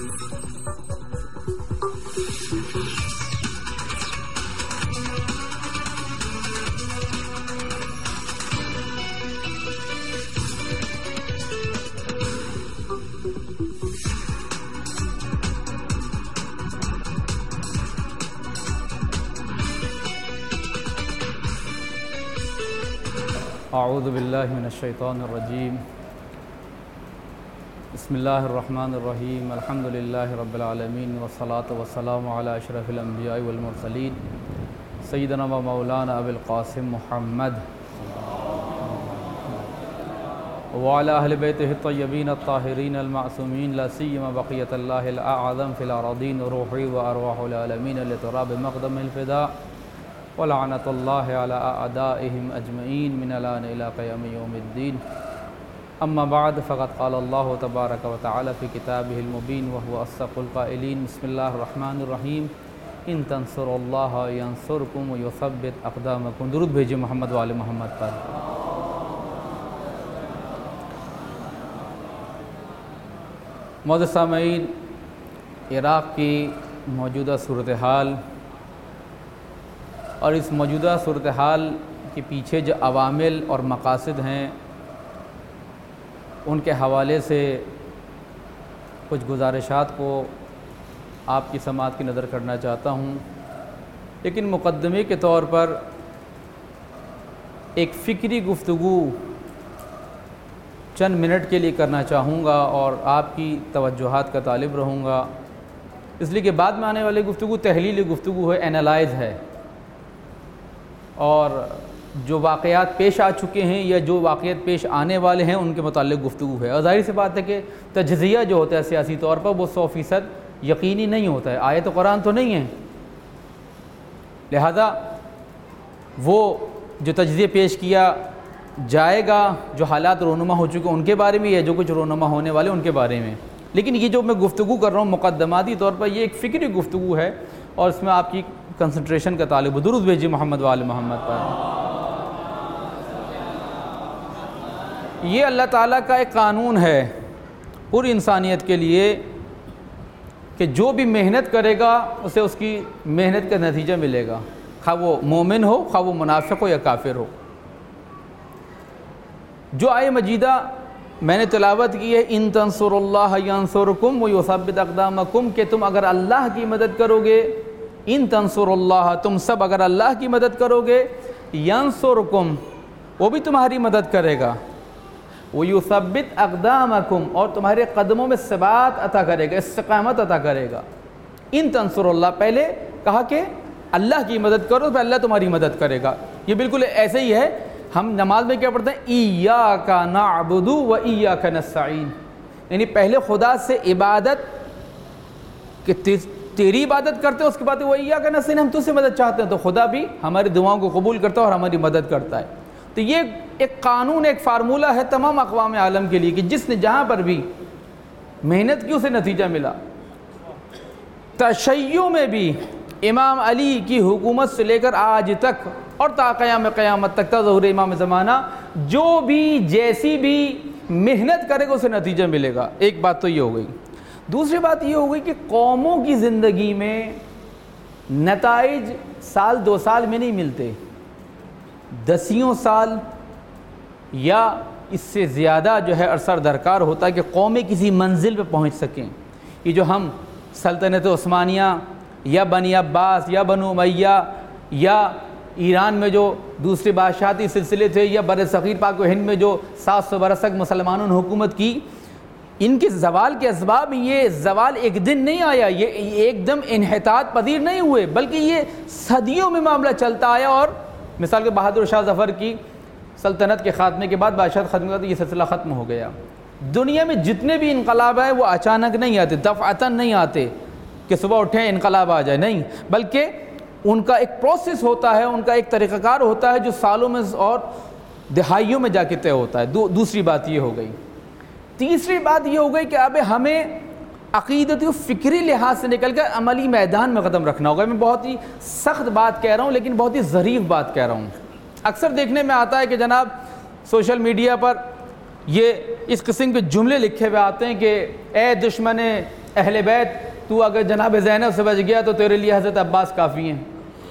اعوذ باللہ من الشیطان الرجیم بسم اللہ الرحمن الرحیم الحمد للہ رب العالمین والصلاة والسلام علی اشرف الانبیاء والمرسلین سیدنا و مولانا ابی القاسم محمد وعلی اہل بیتہ الطیبین الطاہرین المعصومین لا سیما بقیۃ اللہ الاعظم فی الارضین روحی و ارواح العالمین لتراب مقدم الفداء ولعنت اللہ علی اعدائہم اجمعین من الان الى قیام یوم الدین اما بعد فقد قال اللہ تبارک و تعالی فی کتابہ المبین وهو اصدق القائلین بسم اللہ الرحمن الرحیم ان تنصروا اللہ ینصرکم ویثبت اقدامکم. درود بھیجئے محمد و آل محمد پر. معزز سامعین، عراق کی موجودہ صورتحال اور اس موجودہ صورتحال کے پیچھے جو عوامل اور مقاصد ہیں ان کے حوالے سے کچھ گزارشات کو آپ کی سماعت کی نظر کرنا چاہتا ہوں، لیکن مقدمے کے طور پر ایک فکری گفتگو چند منٹ کے لیے کرنا چاہوں گا اور آپ کی توجہات کا طالب رہوں گا، اس لیے کہ بعد میں آنے والی گفتگو تحلیلی گفتگو ہے، اینالائز ہے، اور جو واقعات پیش آ چکے ہیں یا جو واقعات پیش آنے والے ہیں ان کے متعلق گفتگو ہے. اور ظاہر سی بات ہے کہ تجزیہ جو ہوتا ہے سیاسی طور پر وہ 100% یقینی نہیں ہوتا ہے، آیت قرآن تو نہیں ہے، لہذا وہ جو تجزیہ پیش کیا جائے گا جو حالات رونما ہو چکے ان کے بارے میں یا جو کچھ رونما ہونے والے ان کے بارے میں، لیکن یہ جو میں گفتگو کر رہا ہوں مقدماتی طور پر یہ ایک فکری گفتگو ہے اور اس میں آپ کی کنسنٹریشن کا طالب. درود بھیجئے محمد و آل محمد پر. یہ اللہ تعالیٰ کا ایک قانون ہے پوری انسانیت کے لیے کہ جو بھی محنت کرے گا اسے اس کی محنت کا نتیجہ ملے گا، خواہ وہ مومن ہو خواہ وہ منافق ہو یا کافر ہو. جو آیہ مجیدہ میں نے تلاوت کی ہے ان تنصروا اللہ ینصرکم ویثبت اقدامکم، کہ تم اگر اللہ کی مدد کرو گے، ان تنصروا اللہ تم سب اگر اللہ کی مدد کرو گے، ینصرکم وہ بھی تمہاری مدد کرے گا، ویثبت اقدامکم اور تمہارے قدموں میں ثبات عطا کرے گا، استقامت عطا کرے گا. ان تنصروا اللہ پہلے کہا کہ اللہ کی مدد کرو پھر اللہ تمہاری مدد کرے گا. یہ بالکل ایسے ہی ہے، ہم نماز میں کیا پڑھتے ہیں ایاک نعبد و ایاک نستعین، یعنی پہلے خدا سے عبادت کہ تیری عبادت کرتے ہیں، اس کے بعد وہ ایاک نستعین ہم تجھ سے مدد چاہتے ہیں، تو خدا بھی ہماری دعاؤں کو قبول کرتا ہے اور ہماری مدد کرتا ہے. تو یہ ایک قانون ایک فارمولہ ہے تمام اقوام عالم کے لیے کہ جس نے جہاں پر بھی محنت کی اسے نتیجہ ملا. تشیع میں بھی امام علی کی حکومت سے لے کر آج تک اور تا قیامت تک تا ظہور امام زمانہ جو بھی جیسی بھی محنت کرے گا اسے نتیجہ ملے گا. ایک بات تو یہ ہو گئی. دوسری بات یہ ہو گئی کہ قوموں کی زندگی میں نتائج سال دو سال میں نہیں ملتے، دسیوں سال یا اس سے زیادہ جو ہے عرصہ درکار ہوتا ہے کہ قومیں کسی منزل پہ پہنچ سکیں. یہ جو ہم سلطنت عثمانیہ یا بنی عباس یا بنو امیہ یا ایران میں جو دوسرے بادشاہتی سلسلے تھے یا بر صغیر پاک و ہند میں جو 700 برس تک مسلمانوں نے حکومت کی، ان کے زوال کے اسباب یہ زوال ایک دن نہیں آیا، یہ ایک دم انحطاط پذیر نہیں ہوئے، بلکہ یہ صدیوں میں معاملہ چلتا آیا. اور مثال کے بہادر شاہ ظفر کی سلطنت کے خاتمے کے بعد بادشاہت ختم ہوا تو یہ سلسلہ ختم ہو گیا. دنیا میں جتنے بھی انقلاب ہیں وہ اچانک نہیں آتے، دفعتاً نہیں آتے کہ صبح اٹھیں انقلاب آ جائے، نہیں، بلکہ ان کا ایک پروسیس ہوتا ہے، ان کا ایک طریقہ کار ہوتا ہے جو سالوں میں اور دہائیوں میں جا کے طے ہوتا ہے. دوسری بات یہ ہو گئی. تیسری بات یہ ہو گئی کہ اب ہمیں عقیدتی و فکری لحاظ سے نکل کر عملی میدان میں قدم رکھنا ہوگا. میں بہت ہی سخت بات کہہ رہا ہوں لیکن بہت ہی ظریف بات کہہ رہا ہوں. اکثر دیکھنے میں آتا ہے کہ جناب سوشل میڈیا پر یہ اس قسم کے جملے لکھے ہوئے آتے ہیں کہ اے دشمن اہل بیت، تو اگر جناب زینب سے بچ گیا تو تیرے لیے حضرت عباس کافی ہیں.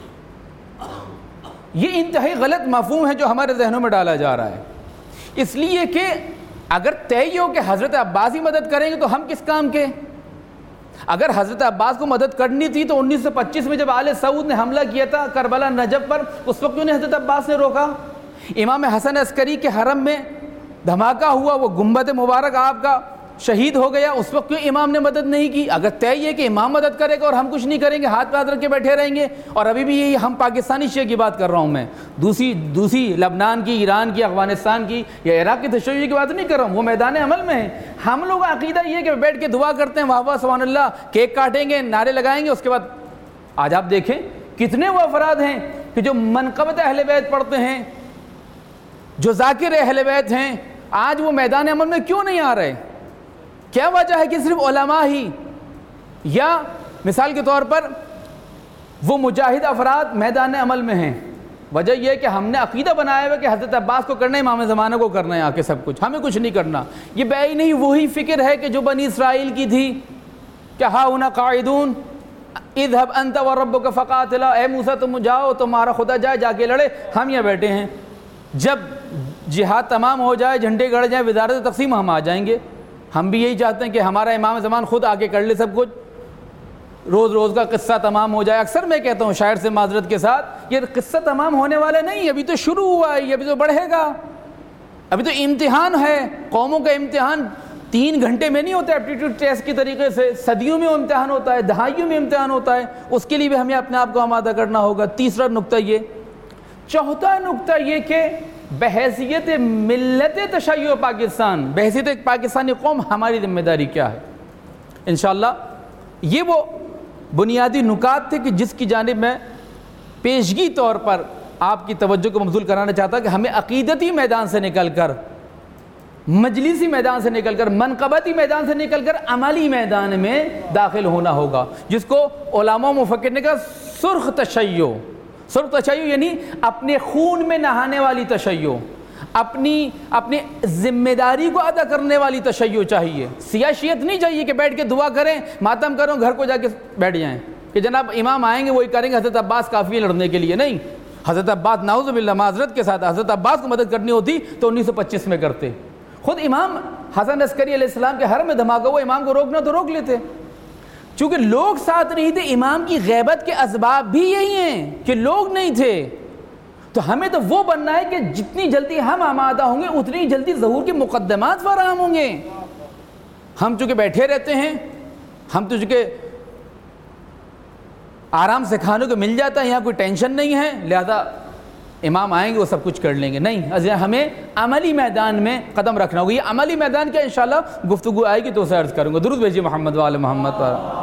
یہ انتہائی غلط مفہوم ہے جو ہمارے ذہنوں میں ڈالا جا رہا ہے. اس لیے کہ اگر طے ہو کہ حضرت عباس ہی مدد کریں گے تو ہم کس کام کے؟ اگر حضرت عباس کو مدد کرنی تھی تو 1925 میں جب آل سعود نے حملہ کیا تھا کربلا نجف پر، اس وقت کیوں نہیں حضرت عباس نے روکا؟ امام حسن عسکری کے حرم میں دھماکہ ہوا، وہ گنبد مبارک آپ کا شہید ہو گیا، اس وقت کیوں امام نے مدد نہیں کی؟ اگر طے یہ کہ امام مدد کرے گا اور ہم کچھ نہیں کریں گے، ہاتھ پہ ہاتھ رکھ کے بیٹھے رہیں گے، اور ابھی بھی یہی ہم پاکستانی شیعہ کی بات کر رہا ہوں میں، دوسری لبنان کی، ایران کی، افغانستان کی یا عراق کی تشیع کی بات نہیں کر رہا ہوں، وہ میدان عمل میں ہیں. ہم لوگ عقیدہ یہ کہ بیٹھ کے دعا کرتے ہیں، واہ واہ سبحان اللہ، کیک کاٹیں گے، نعرے لگائیں گے، اس کے بعد آج آپ دیکھیں کتنے وہ افراد ہیں کہ جو منقبت اہل بیت پڑھتے ہیں، جو ذاکر اہل بیت ہیں، آج وہ میدان عمل میں کیوں نہیں آ رہے؟ کیا وجہ ہے کہ صرف علماء ہی یا مثال کے طور پر وہ مجاہد افراد میدان عمل میں ہیں؟ وجہ یہ ہے کہ ہم نے عقیدہ بنایا ہوا کہ حضرت عباس کو کرنا ہے، امام زمانہ کو کرنا ہے، آ کے سب کچھ، ہمیں کچھ نہیں کرنا. یہ بے نہیں وہی فکر ہے کہ جو بنی اسرائیل کی تھی کہ ہا ہونا قاعدون اذهب انت وربک فقاتلا، اے موسیٰ تم جاؤ، تمہارا خدا جائے جا کے لڑے، ہم یہاں بیٹھے ہیں. جب جہاد تمام ہو جائے، جھنڈے گڑ جائیں، وزارت تقسیم، ہم آ جائیں گے. ہم بھی یہی چاہتے ہیں کہ ہمارا امام زمان خود آ کے کر لے سب کچھ، روز روز کا قصہ تمام ہو جائے. اکثر میں کہتا ہوں شاعر سے معذرت کے ساتھ، یہ قصہ تمام ہونے والا نہیں، ابھی تو شروع ہوا ہے، یہ ابھی تو بڑھے گا، ابھی تو امتحان ہے. قوموں کا امتحان 3 گھنٹے میں نہیں ہوتا ایپٹیٹیوڈ ٹیسٹ کی طریقے سے، صدیوں میں امتحان ہوتا ہے، دہائیوں میں امتحان ہوتا ہے. اس کے لیے بھی ہمیں اپنے آپ کو آمادہ کرنا ہوگا. تیسرا نقطہ یہ. چوتھا نقطہ یہ کہ بحیثیت ملت تشیع پاکستان، بحیثیت ایک پاکستانی قوم، ہماری ذمہ داری کیا ہے؟ انشاءاللہ یہ وہ بنیادی نکات تھے کہ جس کی جانب میں پیشگی طور پر آپ کی توجہ کو مبذول کرانا چاہتا کہ ہمیں عقیدتی میدان سے نکل کر، مجلسی میدان سے نکل کر، منقبتی میدان سے نکل کر عملی میدان میں داخل ہونا ہوگا، جس کو علماء مفکر نے کہا سرخ تشیع. سرخ تشیع یعنی اپنے خون میں نہانے والی تشیع، اپنی ذمہ داری کو ادا کرنے والی تشیع چاہیے. سیاشیت نہیں چاہیے کہ بیٹھ کے دعا کریں، ماتم کرو، گھر کو جا کے بیٹھ جائیں کہ جناب امام آئیں گے وہی کریں گے، حضرت عباس کافی ہے لڑنے کے لیے. نہیں، حضرت عباس نعوذ باللہ معذرت کے ساتھ حضرت عباس کو مدد کرنی ہوتی تو 1925 میں کرتے. خود امام حسن عسکری علیہ السلام کے حرم میں دھماکہ ہوا، امام کو روکنا تو روک لیتے. چونکہ لوگ ساتھ نہیں تھے، امام کی غیبت کے اسباب بھی یہی ہیں کہ لوگ نہیں تھے. تو ہمیں تو وہ بننا ہے کہ جتنی جلدی ہم آمادہ ہوں گے اتنی جلدی ظہور کے مقدمات فراہم ہوں گے. ہم چونکہ بیٹھے رہتے ہیں، ہم تو چونکہ آرام سے کھانے کو مل جاتا ہے، یہاں کوئی ٹینشن نہیں ہے، لہذا امام آئیں گے وہ سب کچھ کر لیں گے. نہیں، ہمیں عملی میدان میں قدم رکھنا ہوگا. یہ عملی میدان کیا انشاءاللہ گفتگو آئے گی تو اسے عرض کروں گا. درود بھیجیے محمد وآل محمد.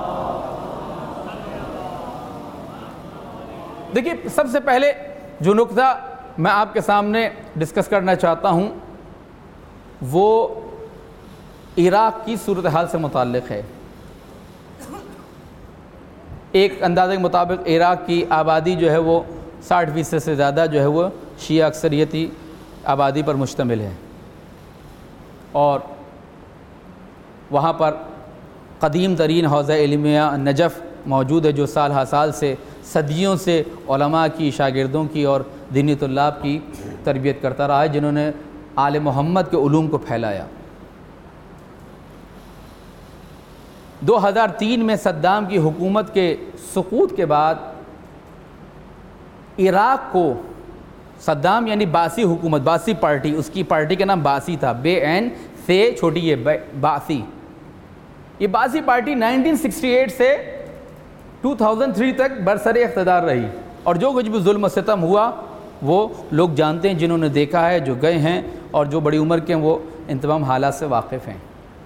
دیکھیے سب سے پہلے جو نقطہ میں آپ کے سامنے ڈسکس کرنا چاہتا ہوں وہ عراق کی صورتحال سے متعلق ہے. ایک اندازے کے مطابق عراق کی آبادی جو ہے وہ 60% سے زیادہ جو ہے وہ شیعہ اکثریتی آبادی پر مشتمل ہے، اور وہاں پر قدیم ترین حوزہ علمیہ نجف موجود ہے جو سال ہا سال سے صدیوں سے علماء کی، شاگردوں کی اور دینی طلاب کی تربیت کرتا رہا ہے، جنہوں نے آل محمد کے علوم کو پھیلایا. 2003 میں صدام کی حکومت کے سقوط کے بعد عراق کو صدام یعنی باسی حکومت، باسی پارٹی، اس کی پارٹی کا نام باسی تھا، بے عین سے چھوٹی یہ باسی. یہ باسی پارٹی 1968 سے 2003 تک برسر اقتدار رہی، اور جو کچھ بھی ظلم و ستم ہوا وہ لوگ جانتے ہیں، جنہوں نے دیکھا ہے، جو گئے ہیں اور جو بڑی عمر کے ہیں وہ ان تمام حالات سے واقف ہیں.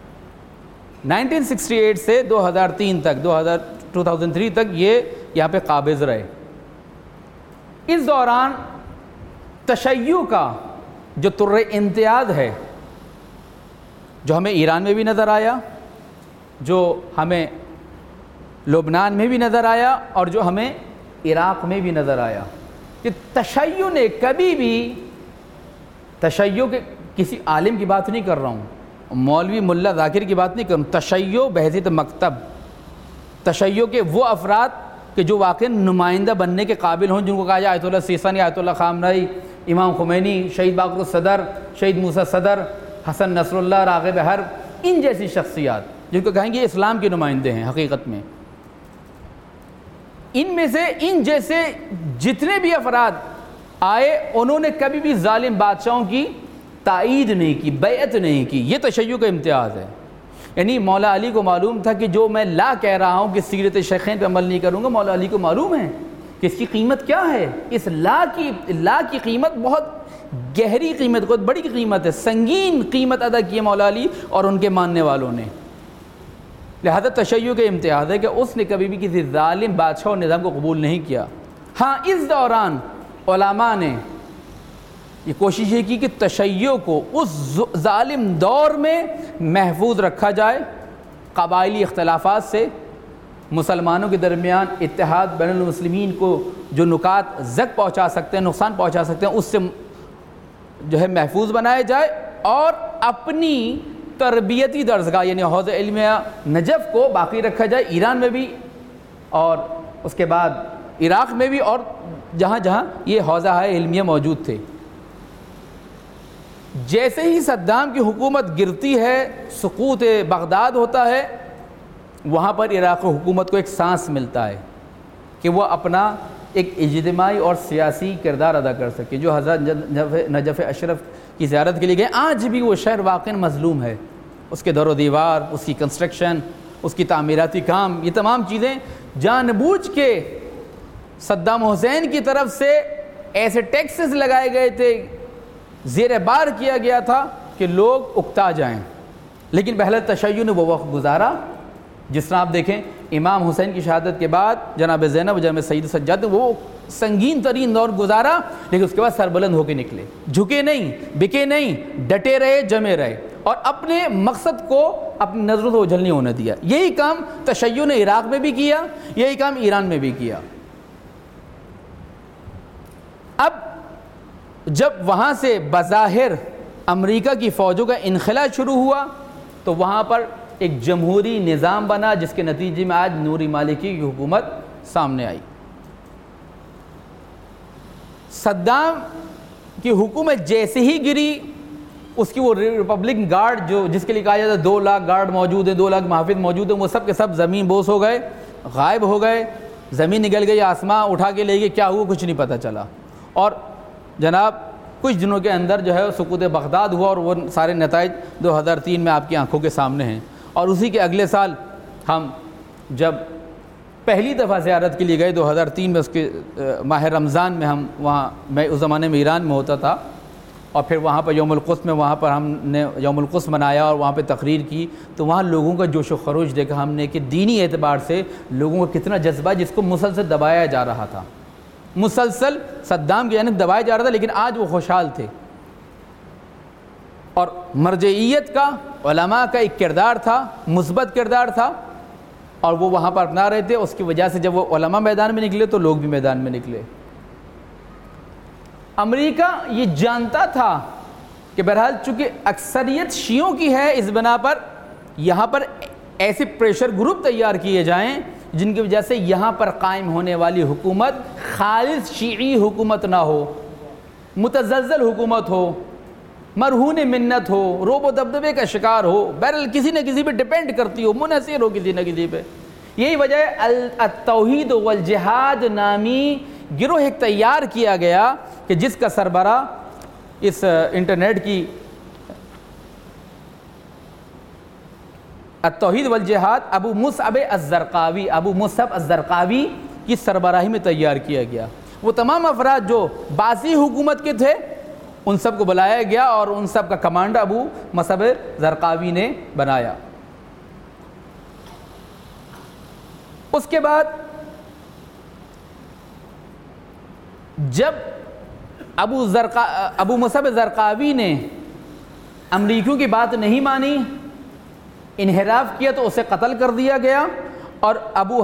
1968 سے 2003 تک 2003 تک یہ یہاں پہ قابض رہے. اس دوران تشیع کا جو طر امتیاز ہے، جو ہمیں ایران میں بھی نظر آیا، جو ہمیں لبنان میں بھی نظر آیا، اور جو ہمیں عراق میں بھی نظر آیا، کہ تشیع نے کبھی بھی، تشیع کے کسی عالم کی بات نہیں کر رہا ہوں، مولوی ملا ذاکر کی بات نہیں کروں، تشیع بحیثیت مکتب، تشیع کے وہ افراد کہ جو واقعی نمائندہ بننے کے قابل ہوں، جن کو کہا جائے آیت اللہ سیستانی، آیت اللہ خامنہئی، امام خمینی، شہید باقر الصدر، شہید موسیٰ صدر، حسن نصر اللہ، راغب حرب، ان جیسی شخصیات جن کو کہیں گے اسلام کے نمائندے ہیں حقیقت میں. ان میں سے ان جیسے جتنے بھی افراد آئے انہوں نے کبھی بھی ظالم بادشاہوں کی تائید نہیں کی، بیعت نہیں کی. یہ تشیع کا امتیاز ہے. یعنی مولا علی کو معلوم تھا کہ جو میں لا کہہ رہا ہوں کہ سیرت شیخین پہ عمل نہیں کروں گا، مولا علی کو معلوم ہے کہ اس کی قیمت کیا ہے. اس لا کی قیمت بہت گہری قیمت، بہت بڑی قیمت ہے، سنگین قیمت ادا کی ہے مولا علی اور ان کے ماننے والوں نے. لہذا تشیع کا امتیاز ہے کہ اس نے کبھی بھی کسی ظالم بادشاہ اور نظام کو قبول نہیں کیا. ہاں اس دوران علماء نے یہ کوشش یہ کی کہ تشیع کو اس ظالم دور میں محفوظ رکھا جائے، قبائلی اختلافات سے، مسلمانوں کے درمیان اتحاد، بین المسلمین کو جو نکات زک پہنچا سکتے ہیں، نقصان پہنچا سکتے ہیں، اس سے جو ہے محفوظ بنایا جائے، اور اپنی تربیتی درسگاہ یعنی حوزہ علمیہ نجف کو باقی رکھا جائے، ایران میں بھی اور اس کے بعد عراق میں بھی، اور جہاں جہاں یہ حوزہ علمیہ موجود تھے. جیسے ہی صدام کی حکومت گرتی ہے، سقوط بغداد ہوتا ہے، وہاں پر عراق حکومت کو ایک سانس ملتا ہے کہ وہ اپنا ایک اجتماعی اور سیاسی کردار ادا کر سکے. جو حضرت نجف اشرف کی زیارت کے لیے گئے، آج بھی وہ شہر واقعی مظلوم ہے. اس کے در و دیوار، اس کی کنسٹرکشن، اس کی تعمیراتی کام، یہ تمام چیزیں جان بوجھ کے صدام حسین کی طرف سے ایسے ٹیکسز لگائے گئے تھے، زیر بار کیا گیا تھا کہ لوگ اکتا جائیں. لیکن بہرحال تشیع نے وہ وقت گزارا. جس طرح آپ دیکھیں امام حسین کی شہادت کے بعد جناب زینب جناب سید سجاد نے وہ سنگین ترین دور گزارا، لیکن اس کے بعد سربلند ہو کے نکلے، جھکے نہیں، بکے نہیں، ڈٹے رہے، جمے رہے، اور اپنے مقصد کو اپنی نظروں سے اوجھل نہیں ہونے دیا. یہی کام تشیع نے عراق میں بھی کیا، یہی کام ایران میں بھی کیا. اب جب وہاں سے بظاہر امریکہ کی فوجوں کا انخلا شروع ہوا تو وہاں پر ایک جمہوری نظام بنا، جس کے نتیجے میں آج نوری مالکی کی حکومت سامنے آئی. صدام کی حکومت جیسے ہی گری، اس کی وہ ریپبلکن گارڈ جس کے لیے کہا جاتا ہے 2 لاکھ گارڈ موجود ہیں، 2 لاکھ محافظ موجود ہیں، وہ سب کے سب زمین بوس ہو گئے، غائب ہو گئے. زمین نکل گئی، آسمان اٹھا کے لے گئے، کیا ہوا کچھ نہیں پتہ چلا. اور جناب کچھ دنوں کے اندر جو ہے سقوط بغداد ہوا، اور وہ سارے نتائج 2003 میں آپ کی آنکھوں کے سامنے ہیں. اور اسی کے اگلے سال ہم جب پہلی دفعہ زیارت کے لیے گئے 2003 میں، اس کے ماہ رمضان میں، ہم وہاں، میں اس زمانے میں ایران میں ہوتا تھا، اور پھر وہاں پر یوم القدس میں وہاں پر ہم نے یوم القدس منایا اور وہاں پہ تقریر کی. تو وہاں لوگوں کا جوش و خروش دیکھا ہم نے کہ دینی اعتبار سے لوگوں کا کتنا جذبہ، جس کو مسلسل دبایا جا رہا تھا، مسلسل صدام کی جانب دبایا جا رہا تھا، لیکن آج وہ خوشحال تھے. اور مرجعیت کا، علماء کا ایک کردار تھا، مثبت کردار تھا، اور وہ وہاں پر اپنا رہے تھے. اس کی وجہ سے جب وہ علماء میدان میں نکلے تو لوگ بھی میدان میں نکلے. امریکہ یہ جانتا تھا کہ بہرحال چونکہ اکثریت شیعوں کی ہے، اس بنا پر یہاں پر ایسے پریشر گروپ تیار کیے جائیں جن کی وجہ سے یہاں پر قائم ہونے والی حکومت خالص شیعی حکومت نہ ہو، متزلزل حکومت ہو، مرہون منت ہو، روب و دبدبے کا شکار ہو، بہرحال کسی نہ کسی پہ ڈیپینڈ کرتی ہو، منحصر ہو کسی نہ کسی پہ. یہی وجہ ہے التوحید والجہاد نامی گروہ ایک تیار کیا گیا کہ جس کا سربراہ اس انٹرنیٹ کی التوحید والجہاد ابو مصعب الزرقاوی کی سربراہی میں تیار کیا گیا. وہ تمام افراد جو باسی حکومت کے تھے ان سب کو بلایا گیا اور ان سب کا کمانڈر ابو مصعب زرقاوی نے بنایا. اس کے بعد جب ابو مصعب زرقاوی نے امریکیوں کی بات نہیں مانی، انحراف کیا، تو اسے قتل کر دیا گیا، اور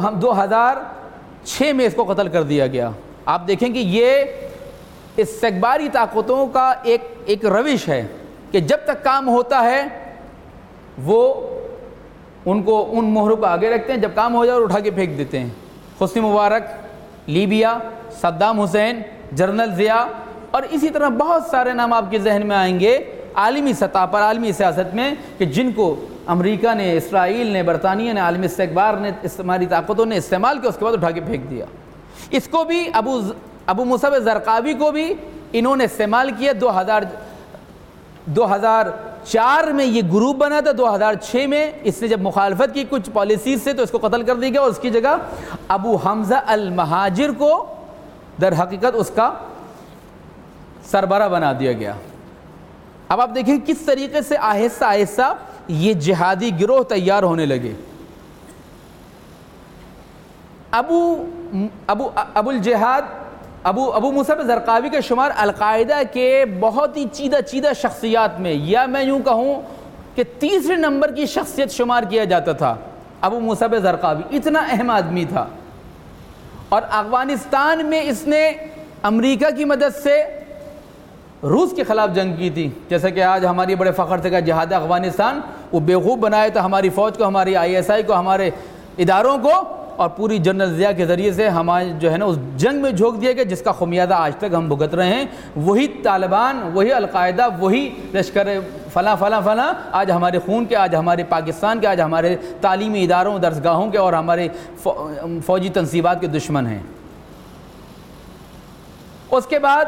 2006 میں اس کو قتل کر دیا گیا. آپ دیکھیں کہ یہ استکباری طاقتوں کا ایک روش ہے کہ جب تک کام ہوتا ہے وہ ان کو ان مہروں کو آگے رکھتے ہیں، جب کام ہو جائے اور اٹھا کے پھینک دیتے ہیں۔ Hosni Mubarak, Libya, Saddam Hussein, General Zia, اور اسی طرح بہت سارے نام آپ کے ذہن میں آئیں گے عالمی سطح پر، عالمی سیاست میں، کہ جن کو امریکہ نے، اسرائیل نے، برطانیہ نے، عالمی استکبار نے، استعماری طاقتوں نے استعمال کیا، اس کے بعد اٹھا کے پھینک دیا۔ اس کو بھی ابو مصعب زرقاوی کو بھی انہوں نے استعمال کیا۔ 2004 میں یہ گروپ بنا تھا، 2006 میں اس نے جب مخالفت کی کچھ پالیسیز سے تو اس کو قتل کر دیا گیا، اور اس کی جگہ ابو حمزہ المہاجر کو در حقیقت اس کا سربراہ بنا دیا گیا۔ اب آپ دیکھیں کس طریقے سے آہستہ آہستہ یہ جہادی گروہ تیار ہونے لگے۔ ابو مصعب زرقاوی کا شمار القاعدہ کے بہت ہی چیدہ شخصیات میں، یا میں یوں کہوں کہ تیسرے نمبر کی شخصیت شمار کیا جاتا تھا۔ ابو مصعب زرقاوی اتنا اہم آدمی تھا، اور افغانستان میں اس نے امریکہ کی مدد سے روس کے خلاف جنگ کی تھی، جیسا کہ آج ہماری بڑے فخر سے کا جہاد افغانستان، وہ بیوقوف بنایا تھا ہماری فوج کو، ہماری ISI کو، ہمارے اداروں کو، اور پوری جنرل ضیاء کے ذریعے سے ہمارے جو ہے نا اس جنگ میں جھونک دیا گیا، جس کا خمیازہ آج تک ہم بھگت رہے ہیں۔ وہی طالبان، وہی القاعدہ، وہی لشکر فلاں فلاں فلاں آج ہمارے خون کے، آج ہمارے پاکستان کے، آج ہمارے تعلیمی اداروں، درسگاہوں کے اور ہمارے فوجی تنصیبات کے دشمن ہیں۔ اس کے بعد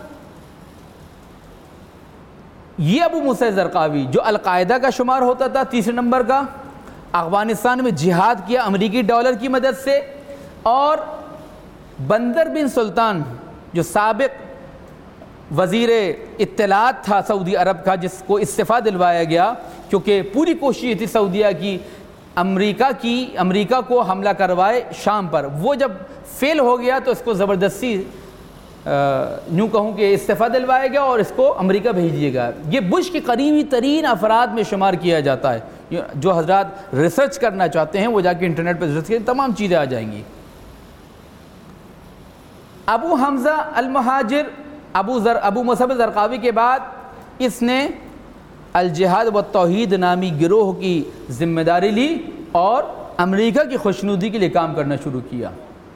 یہ ابو مصعب زرقاوی جو القاعدہ کا شمار ہوتا تھا تیسرے نمبر کا، افغانستان میں جہاد کیا امریکی ڈالر کی مدد سے، اور بندر بن سلطان جو سابق وزیر اطلاعات تھا سعودی عرب کا، جس کو استعفیٰ دلوایا گیا کیونکہ پوری کوشش تھی سعودیہ کی امریکہ کو حملہ کروائے شام پر، وہ جب فیل ہو گیا تو اس کو زبردستی یوں کہوں کہ استعفیٰ دلوایا گیا اور اس کو امریکہ بھیج دیا گیا۔ یہ بش کے قریبی ترین افراد میں شمار کیا جاتا ہے۔ جو حضرات ریسرچ کرنا چاہتے ہیں وہ جا کے انٹرنیٹ پہ ریسرچ کریں، تمام چیزیں آ جائیں گی۔ ابو حمزہ المہاجر ابو مصعب زرقاوی کے بعد اس نے الجہاد والتوحید نامی گروہ کی ذمہ داری لی اور امریکہ کی خوشنودی کے لیے کام کرنا شروع کیا۔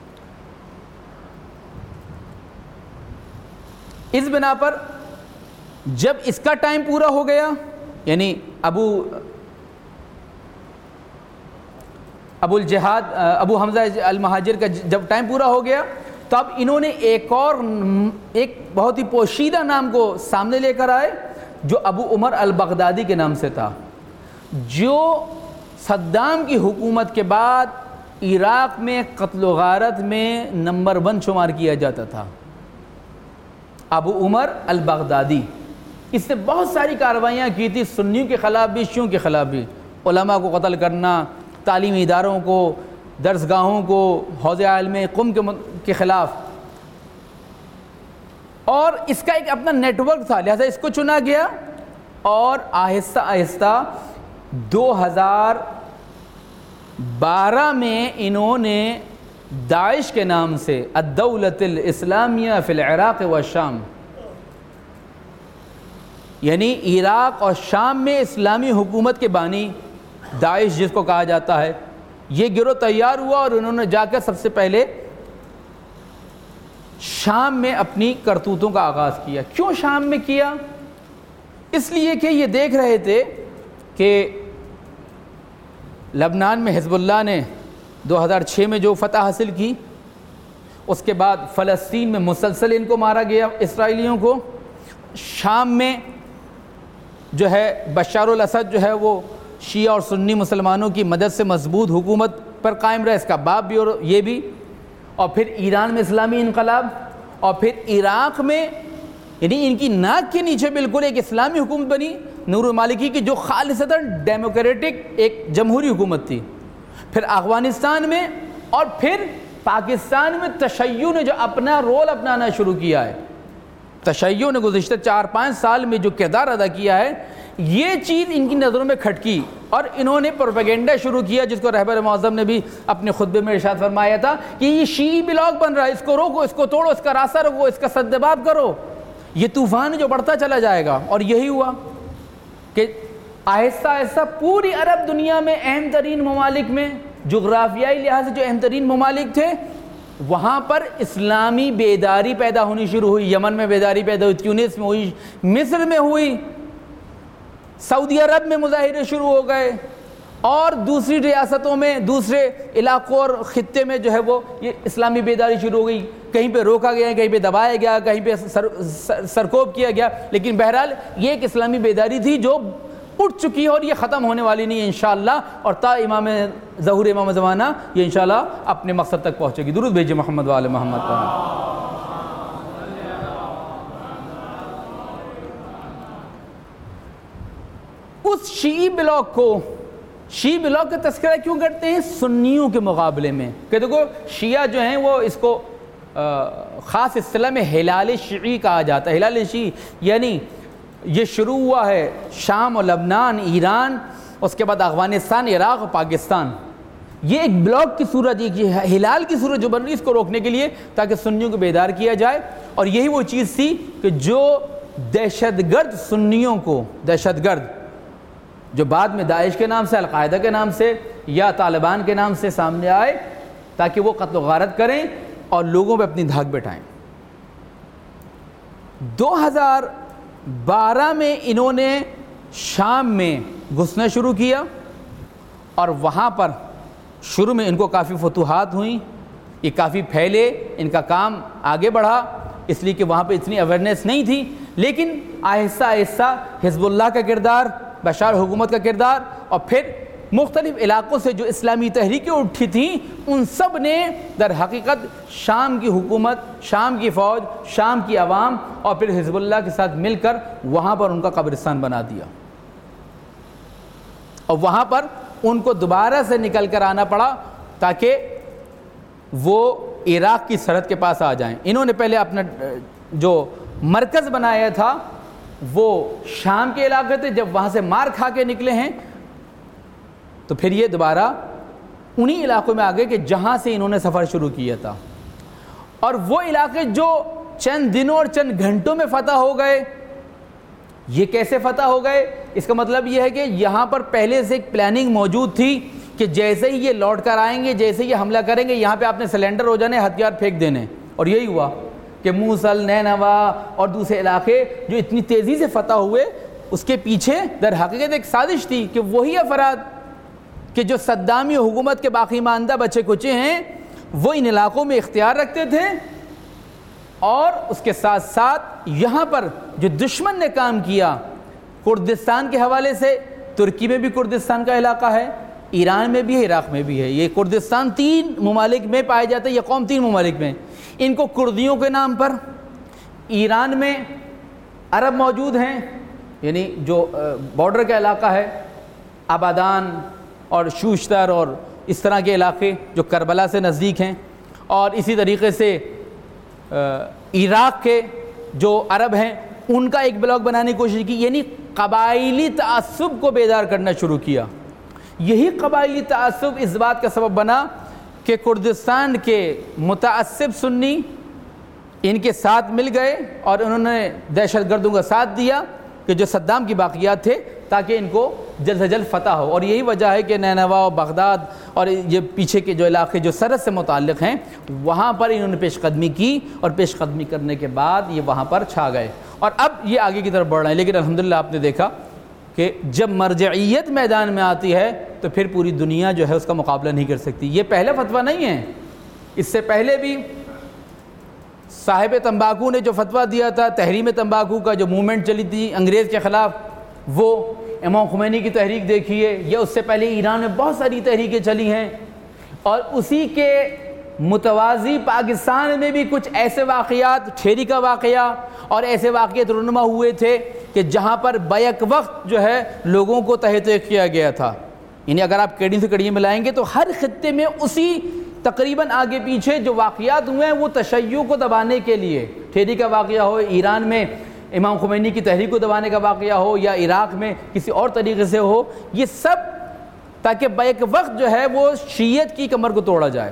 اس بنا پر جب اس کا ٹائم پورا ہو گیا، یعنی ابو حمزہ المہاجر کا جب ٹائم پورا ہو گیا، تو اب انہوں نے ایک بہت ہی پوشیدہ نام کو سامنے لے کر آئے، جو ابو عمر البغدادی کے نام سے تھا، جو صدام کی حکومت کے بعد عراق میں قتل و غارت میں نمبر 1 شمار کیا جاتا تھا۔ ابو عمر البغدادی، اس نے بہت ساری کارروائیاں کی تھی، سنیوں کے خلاف بھی، شیعوں کے خلاف بھی، علماء کو قتل کرنا، تعلیمی اداروں کو، درسگاہوں کو، حوزے علم قم کے خلاف، اور اس کا ایک اپنا نیٹ ورک تھا، لہذا اس کو چنا گیا، اور آہستہ آہستہ 2012 میں انہوں نے داعش کے نام سے الدولۃ الاسلامیہ فی العراق و شام، یعنی عراق اور شام میں اسلامی حکومت کے بانی داعش جس کو کہا جاتا ہے، یہ گروہ تیار ہوا، اور انہوں نے جا کر سب سے پہلے شام میں اپنی کرتوتوں کا آغاز کیا۔ کیوں شام میں کیا؟ اس لیے کہ یہ دیکھ رہے تھے کہ لبنان میں حزب اللہ نے 2006 میں جو فتح حاصل کی، اس کے بعد فلسطین میں مسلسل ان کو مارا گیا اسرائیلیوں کو، شام میں جو ہے بشار الاسد جو ہے وہ شیعہ اور سنی مسلمانوں کی مدد سے مضبوط حکومت پر قائم رہا، اس کا باپ بھی اور یہ بھی، اور پھر ایران میں اسلامی انقلاب، اور پھر عراق میں یعنی ان کی ناک کے نیچے بالکل ایک اسلامی حکومت بنی نور المالکی کی، جو خالصتاً ڈیموکریٹک ایک جمہوری حکومت تھی۔ پھر افغانستان میں اور پھر پاکستان میں تشیع نے جو اپنا رول اپنانا شروع کیا ہے، تشیع نے گزشتہ 4-5 سال میں جو کردار ادا کیا ہے، یہ چیز ان کی نظروں میں کھٹکی، اور انہوں نے پروپیگنڈا شروع کیا، جس کو رہبر معظم نے بھی اپنے خطبے میں ارشاد فرمایا تھا کہ یہ شیعی بلاک بن رہا ہے، اس کو روکو، اس کو توڑو، اس کا راستہ روکو، اس کا سدباب کرو، یہ طوفان جو بڑھتا چلا جائے گا۔ اور یہی ہوا کہ آہستہ آہستہ پوری عرب دنیا میں اہم ترین ممالک میں، جغرافیائی لحاظ سے جو اہم ترین ممالک تھے، وہاں پر اسلامی بیداری پیدا ہونی شروع ہوئی۔ یمن میں بیداری پیدا ہوئی، تیونس میں ہوئی، مصر میں ہوئی، سعودی عرب میں مظاہرے شروع ہو گئے، اور دوسری ریاستوں میں، دوسرے علاقوں اور خطے میں جو ہے وہ یہ اسلامی بیداری شروع ہو گئی۔ کہیں پہ روکا گیا، کہیں پہ دبایا گیا، کہیں پہ سرکوب کیا گیا، لیکن بہرحال یہ ایک اسلامی بیداری تھی جو اٹھ چکی ہے اور یہ ختم ہونے والی نہیں ہے انشاءاللہ، اور تا امام ظہور امام زمانہ یہ انشاءاللہ اپنے مقصد تک پہنچے گی۔ درود بھیجئے محمد و آل محمد پر۔ اس شیعی بلاک کو، شیعی بلاک کا تذکرہ کیوں کرتے ہیں؟ سنیوں کے مقابلے میں، کہ دیکھو شیعہ جو ہیں وہ اس کو خاص اصطلاح میں ہلال شیعی کہا جاتا ہے۔ ہلال شیعی یعنی یہ شروع ہوا ہے شام اور لبنان، ایران، اس کے بعد افغانستان، عراق اور پاکستان، یہ ایک بلاک کی صورت، ایک ہلال کی صورت جو بن رہی ہے، اس کو روکنے کے لیے تاکہ سنیوں کو بیدار کیا جائے۔ اور یہی وہ چیز تھی کہ جو دہشت گرد سنیوں کو، دہشت گرد جو بعد میں داعش کے نام سے، القاعدہ کے نام سے یا طالبان کے نام سے سامنے آئے، تاکہ وہ قتل و غارت کریں اور لوگوں پہ اپنی دھاک بٹھائیں۔ 2012 میں انہوں نے شام میں گھسنا شروع کیا، اور وہاں پر شروع میں ان کو کافی فتوحات ہوئیں، یہ کافی پھیلے، ان کا کام آگے بڑھا، اس لیے کہ وہاں پہ اتنی اویئرنیس نہیں تھی، لیکن آہستہ آہستہ حزب اللہ کا کردار، بشار حکومت کا کردار، اور پھر مختلف علاقوں سے جو اسلامی تحریکیں اٹھی تھیں، ان سب نے در حقیقت شام کی حکومت، شام کی فوج، شام کی عوام اور پھر حزب اللہ کے ساتھ مل کر وہاں پر ان کا قبرستان بنا دیا، اور وہاں پر ان کو دوبارہ سے نکل کر آنا پڑا تاکہ وہ عراق کی سرحد کے پاس آ جائیں۔ انہوں نے پہلے اپنا جو مرکز بنایا تھا وہ شام کے علاقے تھے، جب وہاں سے مار کھا کے نکلے ہیں تو پھر یہ دوبارہ انہی علاقوں میں آگئے کہ جہاں سے انہوں نے سفر شروع کیا تھا، اور وہ علاقے جو چند دنوں اور چند گھنٹوں میں فتح ہو گئے۔ یہ کیسے فتح ہو گئے؟ اس کا مطلب یہ ہے کہ یہاں پر پہلے سے ایک پلاننگ موجود تھی کہ جیسے ہی یہ لوٹ کر آئیں گے، جیسے ہی یہ حملہ کریں گے، یہاں پہ آپ نے سلینڈر ہو جانے، ہتھیار پھینک دینے، اور یہی ہوا کہ موصل، نینوا اور دوسرے علاقے جو اتنی تیزی سے فتح ہوئے، اس کے پیچھے در حقیقت ایک سازش تھی کہ وہی افراد کہ جو صدامی حکومت کے باقی ماندہ بچے کچے ہیں، وہ ان علاقوں میں اختیار رکھتے تھے، اور اس کے ساتھ ساتھ یہاں پر جو دشمن نے کام کیا کردستان کے حوالے سے، ترکی میں بھی کردستان کا علاقہ ہے، ایران میں بھی ہے، عراق میں بھی ہے، یہ کردستان 3 ممالک میں پائے جاتے ہیں، یہ قوم 3 ممالک میں، ان کو کردیوں کے نام پر ایران میں عرب موجود ہیں، یعنی جو بارڈر کا علاقہ ہے، آبادان اور شوشتر اور اس طرح کے علاقے جو کربلا سے نزدیک ہیں، اور اسی طریقے سے عراق کے جو عرب ہیں ان کا ایک بلاک بنانے کی کوشش کی، یعنی قبائلی تعصب کو بیدار کرنا شروع کیا۔ یہی قبائلی تعصب اس بات کا سبب بنا کہ کردستان کے متعصب سنی ان کے ساتھ مل گئے اور انہوں نے دہشت گردوں کا ساتھ دیا کہ جو صدام کی باقیات تھے، تاکہ ان کو جلد سے جلد فتح ہو۔ اور یہی وجہ ہے کہ نینوا اور بغداد اور یہ پیچھے کے جو علاقے جو سرحد سے متعلق ہیں، وہاں پر انہوں نے پیش قدمی کی، اور پیش قدمی کرنے کے بعد یہ وہاں پر چھا گئے، اور اب یہ آگے کی طرف بڑھ رہے ہیں۔ لیکن الحمدللہ آپ نے دیکھا کہ جب مرجعیت میدان میں آتی ہے تو پھر پوری دنیا جو ہے اس کا مقابلہ نہیں کر سکتی۔ یہ پہلا فتویٰ نہیں ہے، اس سے پہلے بھی صاحب تمباکو نے جو فتویٰ دیا تھا، تحریم تمباکو کا جو موومنٹ چلی تھی انگریز کے خلاف، وہ امام خمینی کی تحریک دیکھیے، یا اس سے پہلے ایران میں بہت ساری تحریکیں چلی ہیں، اور اسی کے متوازی پاکستان میں بھی کچھ ایسے واقعات، ٹھیری کا واقعہ اور ایسے واقعات رونما ہوئے تھے کہ جہاں پر بیک وقت جو ہے لوگوں کو تحت کیا گیا تھا۔ یعنی اگر آپ کڑی سے کڑی ملائیں گے تو ہر خطے میں اسی تقریباً آگے پیچھے جو واقعات ہوئے ہیں وہ تشیع کو دبانے کے لیے، ٹھیری کا واقعہ ہو، ایران میں امام خمینی کی تحریک کو دبانے کا واقعہ ہو، یا عراق میں کسی اور طریقے سے ہو، یہ سب تاکہ بیک وقت جو ہے وہ شیعیت کی کمر کو توڑا جائے۔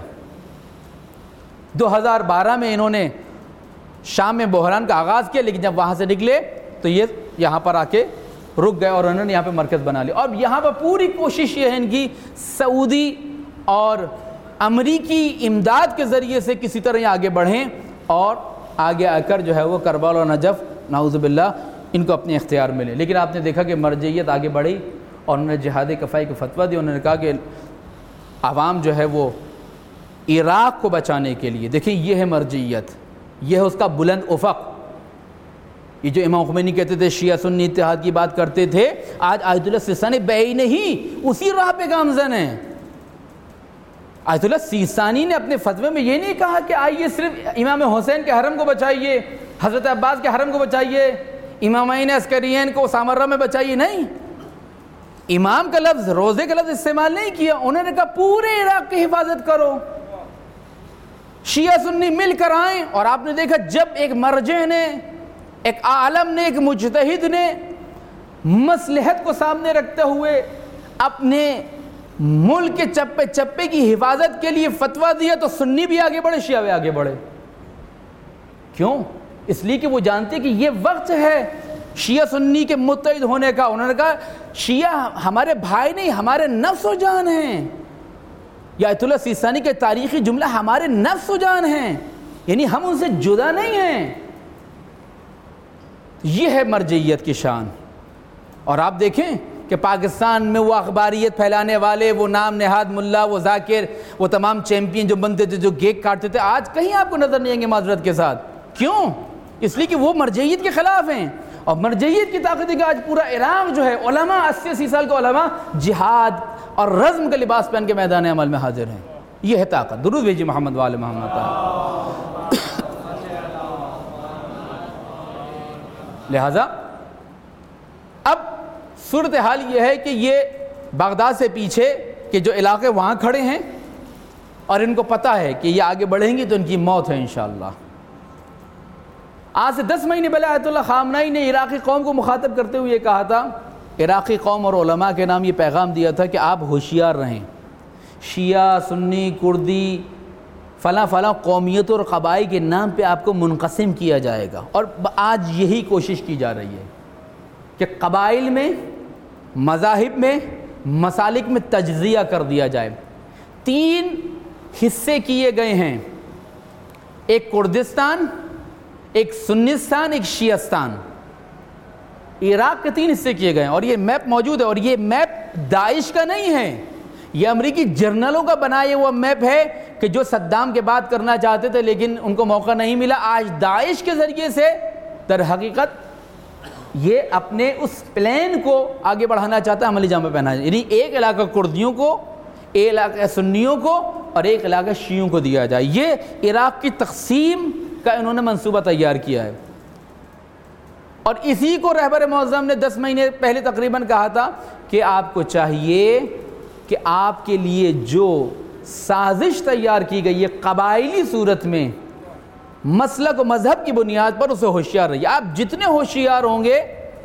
2012 میں انہوں نے شام میں بحران کا آغاز کیا، لیکن جب وہاں سے نکلے تو یہ یہاں پر آ کے رک گئے اور انہوں نے یہاں پہ مرکز بنا لیا. اور یہاں پر پوری کوشش یہ ہے ان کی سعودی اور امریکی امداد کے ذریعے سے کسی طرح یہ آگے بڑھیں اور آگے آ کر جو ہے وہ کربلا اور نجف نعوذ باللہ ان کو اپنے اختیار ملے. لیکن آپ نے دیکھا کہ مرجعیت آگے بڑھی اور انہوں نے جہاد کفائی کو فتویٰ دیا. انہوں نے کہا کہ عوام جو ہے وہ عراق کو بچانے کے لیے، دیکھیں یہ ہے مرجعیت، یہ ہے اس کا بلند افق. یہ جو امام خمینی کہتے تھے شیعہ سنی اتحاد کی بات کرتے تھے، آج آیت اللہ سیستانی بے نہیں اسی راہ پہ گامزن ہیں. آیت اللہ سیستانی نے اپنے فتوے میں یہ نہیں کہا کہ آئیے صرف امام حسین کے حرم کو بچائیے، حضرت عباس کے حرم کو بچائیے، امامین عسکرین کو سامرہ میں بچائیے. نہیں، امام کا لفظ، روزے کا لفظ استعمال نہیں کیا. انہوں نے کہا پورے عراق کی حفاظت کرو، شیعہ سنی مل کر آئیں. اور آپ نے دیکھا جب ایک مرجع نے، ایک عالم نے، ایک مجتہد نے مصلحت کو سامنے رکھتے ہوئے اپنے ملک کے چپے چپے کی حفاظت کے لیے فتویٰ دیا تو سنی بھی آگے بڑھے، شیعہ بھی آگے بڑھے. کیوں؟ اس لیے کہ وہ جانتے کہ یہ وقت ہے شیعہ سنی کے متحد ہونے کا. انہوں نے کہا شیعہ ہمارے بھائی نہیں، ہمارے نفس و جان ہیں. یا آیت اللہ سیستانی کے تاریخی جملہ ہمارے نفس و جان ہیں، یعنی ہم ان سے جدا نہیں ہیں. یہ ہے مرجعیت کی شان. اور آپ دیکھیں کہ پاکستان میں وہ اخباریت پھیلانے والے، وہ نام نہاد ملا، وہ ذاکر، وہ تمام چیمپئن جو بنتے تھے، جو گیگ کاٹتے تھے، آج کہیں آپ کو نظر نہیں آئیں گے معذرت کے ساتھ. کیوں؟ اس لیے کہ وہ مرجعیت کے خلاف ہیں. اور مرجعیت کی طاقت ہے کہ آج پورا عراق جو ہے علماء، 80 سال کے علماء جہاد اور رزم کا لباس پہن کے میدان عمل میں حاضر ہیں. یہ ہے طاقت. درود بھیجیے محمد وآل محمد. لہذا اب صورتحال یہ ہے کہ یہ بغداد سے پیچھے کہ جو علاقے وہاں کھڑے ہیں اور ان کو پتہ ہے کہ یہ آگے بڑھیں گے تو ان کی موت ہے انشاءاللہ. آج سے 10 مہینے پہلے آیت اللہ خامنائی نے عراقی قوم کو مخاطب کرتے ہوئے یہ کہا تھا، عراقی قوم اور علماء کے نام یہ پیغام دیا تھا کہ آپ ہوشیار رہیں، شیعہ سنی کردی فلاں فلاں قومیت اور قبائل کے نام پہ آپ کو منقسم کیا جائے گا. اور آج یہی کوشش کی جا رہی ہے کہ قبائل میں، مذاہب میں، مسالک میں تجزیہ کر دیا جائے. 3 حصے کیے گئے ہیں، ایک کردستان، ایک سنستان، ایک شیعستان. عراق کے 3 حصے کیے گئے ہیں اور یہ میپ موجود ہے. اور یہ میپ داعش کا نہیں ہے، یہ امریکی جرنلوں کا بنایا ہوا میپ ہے کہ جو صدام کے بعد کرنا چاہتے تھے لیکن ان کو موقع نہیں ملا. آج داعش کے ذریعے سے در حقیقت یہ اپنے اس پلان کو آگے بڑھانا چاہتا ہے، عملی جامہ پہنا ہے. یعنی ایک علاقہ کردیوں کو، ایک علاقہ سنیوں کو اور ایک علاقہ شیعوں کو دیا جائے. یہ عراق کی تقسیم کا انہوں نے منصوبہ تیار کیا ہے. اور اسی کو رہبر معظم نے 10 مہینے پہلے تقریباً کہا تھا کہ آپ کو چاہیے کہ آپ کے لیے جو سازش تیار کی گئی ہے قبائلی صورت میں، مسلک و مذہب کی بنیاد پر، اسے ہوشیار رہیے. آپ جتنے ہوشیار ہوں گے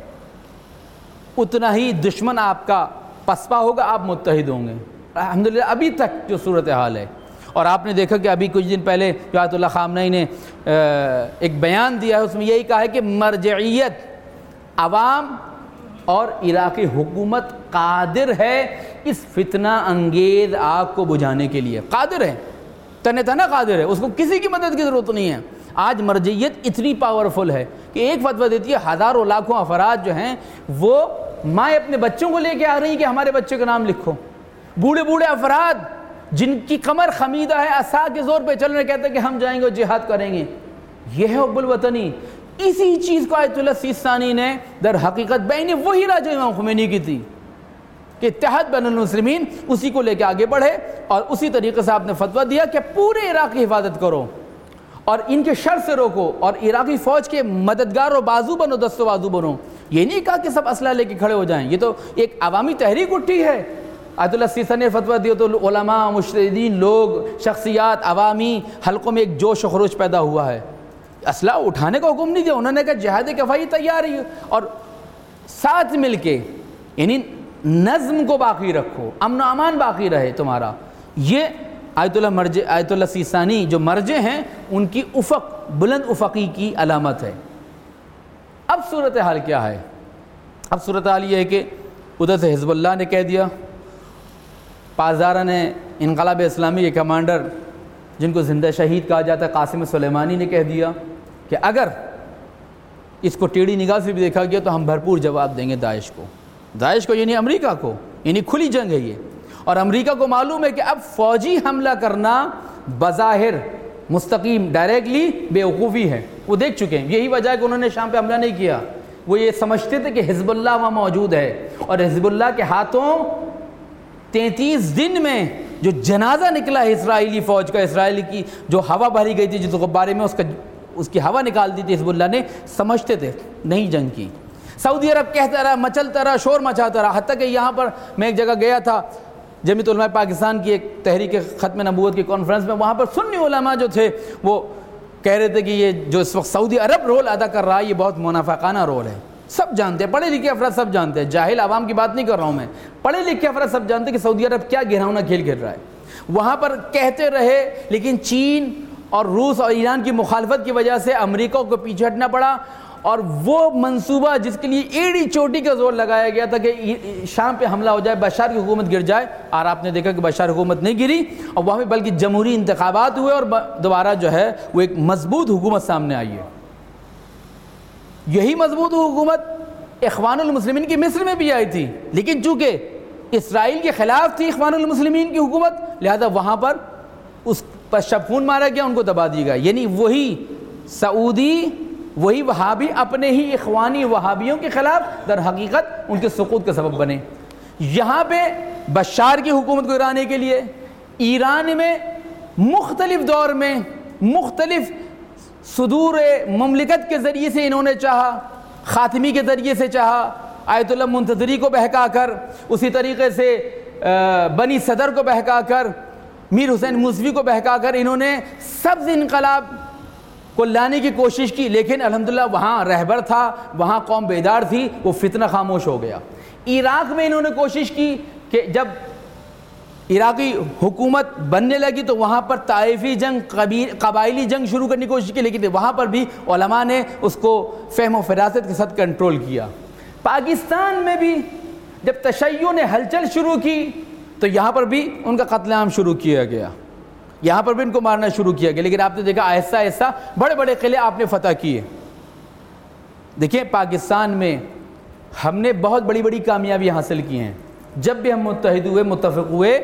اتنا ہی دشمن آپ کا پسپا ہوگا، آپ متحد ہوں گے. الحمدللہ ابھی تک جو صورتحال ہے. اور آپ نے دیکھا کہ ابھی کچھ دن پہلے جو آیت اللہ خامنائی نے ایک بیان دیا ہے، اس میں یہی کہا ہے کہ مرجعیت، عوام اور عراقی حکومت قادر ہے اس فتنہ انگیز آگ کو بجھانے کے لیے. قادر ہے، تنہ قادر ہے، اس کو کسی کی مدد کی ضرورت نہیں ہے. آج مرجعیت اتنی پاورفل ہے کہ ایک فتویٰ دیتی ہے، ہزاروں لاکھوں افراد جو ہیں وہ مائیں اپنے بچوں کو لے کے آ رہی ہیں کہ ہمارے بچے کا نام لکھو. بوڑھے بوڑھے افراد جن کی کمر خمیدہ ہے، عصا کے زور پہ چل رہے، کہتے ہیں کہ ہم جائیں گے اور جہاد کریں گے. یہ ہے حب الوطنی. اسی چیز کو آیت اللہ سیستانی نے در حقیقت بین وہی راہ جو امام خمینی کی تھی کہ اتحاد بین المسلمین، اسی کو لے کے آگے بڑھے. اور اسی طریقے سے آپ نے فتویٰ دیا کہ پورے عراق کی حفاظت کرو اور ان کے شر سے روکو اور عراقی فوج کے مددگار و بازو بنو، دست و بازو بنو. یہ نہیں کہا کہ سب اسلحہ لے کے کھڑے ہو جائیں. یہ تو ایک عوامی تحریک اٹھی ہے. آیت اللہ سیستانی نے فتویٰ دیا تو علماء، مجتہدین لوگ، شخصیات، عوامی حلقوں میں ایک جوش و خروش پیدا ہوا ہے. اسلحہ اٹھانے کا حکم نہیں دیا، انہوں نے کہا جہاد کفائی تیار ہے اور ساتھ مل کے یعنی نظم کو باقی رکھو، امن و امان باقی رہے تمہارا. یہ آیت اللہ سیستانی جو مرجع ہیں ان کی افق، بلند افقی کی علامت ہے. اب صورتحال کیا ہے؟ اب صورتحال یہ ہے کہ ادھر سے حزب اللہ نے کہہ دیا، پاسداران انقلاب اسلامی کے کمانڈر جن کو زندہ شہید کہا جاتا ہے قاسم سلیمانی نے کہہ دیا کہ اگر اس کو ٹیڑھی نگاہ سے بھی دیکھا گیا تو ہم بھرپور جواب دیں گے داعش کو یعنی امریکہ کو، یعنی کھلی جنگ ہے یہ، اور امریکہ کو معلوم ہے کہ اب فوجی حملہ کرنا بظاہر مستقیم ڈائریکٹلی بیوقوفی ہے، وہ دیکھ چکے ہیں، یہی وجہ ہے کہ انہوں نے شام پہ حملہ نہیں کیا، وہ یہ سمجھتے تھے کہ حزب اللہ وہاں موجود ہے، اور حزب اللہ کے ہاتھوں 33 دن میں جو جنازہ نکلا ہے اسرائیلی فوج کا، اسرائیل کی جو ہوا بھری گئی تھی جس غبارے میں اس کی ہوا نکال دی تھی حزب اللہ نے، سمجھتے تھے نہیں جنگ کی۔ سعودی عرب کہتا رہا، مچلتا رہا، شور مچاتا رہا، حتیٰ کہ یہاں پر میں ایک جگہ گیا تھا جمعیت علماء پاکستان کی ایک تحریک ختم نبوت کی کانفرنس میں، وہاں پر سنی علماء جو تھے وہ کہہ رہے تھے کہ یہ جو اس وقت سعودی عرب رول ادا کر رہا ہے یہ بہت منافقانہ رول ہے۔ سب جانتے ہیں، پڑھے لکھے افراد سب جانتے ہیں، جاہل عوام کی بات نہیں کر رہا ہوں میں، پڑھے لکھے افراد سب جانتے ہیں کہ سعودی عرب کیا گھناؤنا کھیل کھیل رہا ہے۔ وہاں پر کہتے رہے، لیکن چین اور روس اور ایران کی مخالفت کی وجہ سے امریکہ کو پیچھے ہٹنا پڑا، اور وہ منصوبہ جس کے لیے ایڑی چوٹی کا زور لگایا گیا تھا کہ شام پہ حملہ ہو جائے، بشار کی حکومت گر جائے، اور آپ نے دیکھا کہ بشار حکومت نہیں گری، اور وہاں پہ بلکہ جمہوری انتخابات ہوئے اور دوبارہ جو ہے وہ ایک مضبوط حکومت سامنے آئی ہے۔ یہی مضبوط حکومت اخوان المسلمین کی مصر میں بھی آئی تھی، لیکن چونکہ اسرائیل کے خلاف تھی اخوان المسلمین کی حکومت، لہذا وہاں پر اس پر شب خون مارا گیا، ان کو دبا دیا گیا۔ یعنی وہی سعودی، وہی وہابی اپنے ہی اخوانی وہابیوں کے خلاف در حقیقت ان کے سقوط کا سبب بنے۔ یہاں پہ بشار کی حکومت کو گرانے کے لیے ایران میں مختلف دور میں مختلف صدور مملکت کے ذریعے سے انہوں نے چاہا، خاتمی کے ذریعے سے چاہا، آیت اللہ منتظری کو بہکا کر، اسی طریقے سے بنی صدر کو بہکا کر، میر حسین موسوی کو بہکا کر انہوں نے سبز انقلاب کو لانے کی کوشش کی، لیکن الحمدللہ وہاں رہبر تھا، وہاں قوم بیدار تھی، وہ فتنہ خاموش ہو گیا۔ عراق میں انہوں نے کوشش کی کہ جب عراقی حکومت بننے لگی تو وہاں پر طائفی جنگ، قبائلی جنگ شروع کرنے کی کوشش کی، لیکن وہاں پر بھی علماء نے اس کو فہم و فراست کے ساتھ کنٹرول کیا۔ پاکستان میں بھی جب تشیع نے ہلچل شروع کی تو یہاں پر بھی ان کا قتل عام شروع کیا گیا، یہاں پر بھی ان کو مارنا شروع کیا گیا، لیکن آپ نے دیکھا آہستہ آہستہ بڑے بڑے قلعے آپ نے فتح کیے۔ دیکھیں پاکستان میں ہم نے بہت بڑی بڑی کامیابی حاصل کی ہیں، جب بھی ہم متحد ہوئے، متفق ہوئے،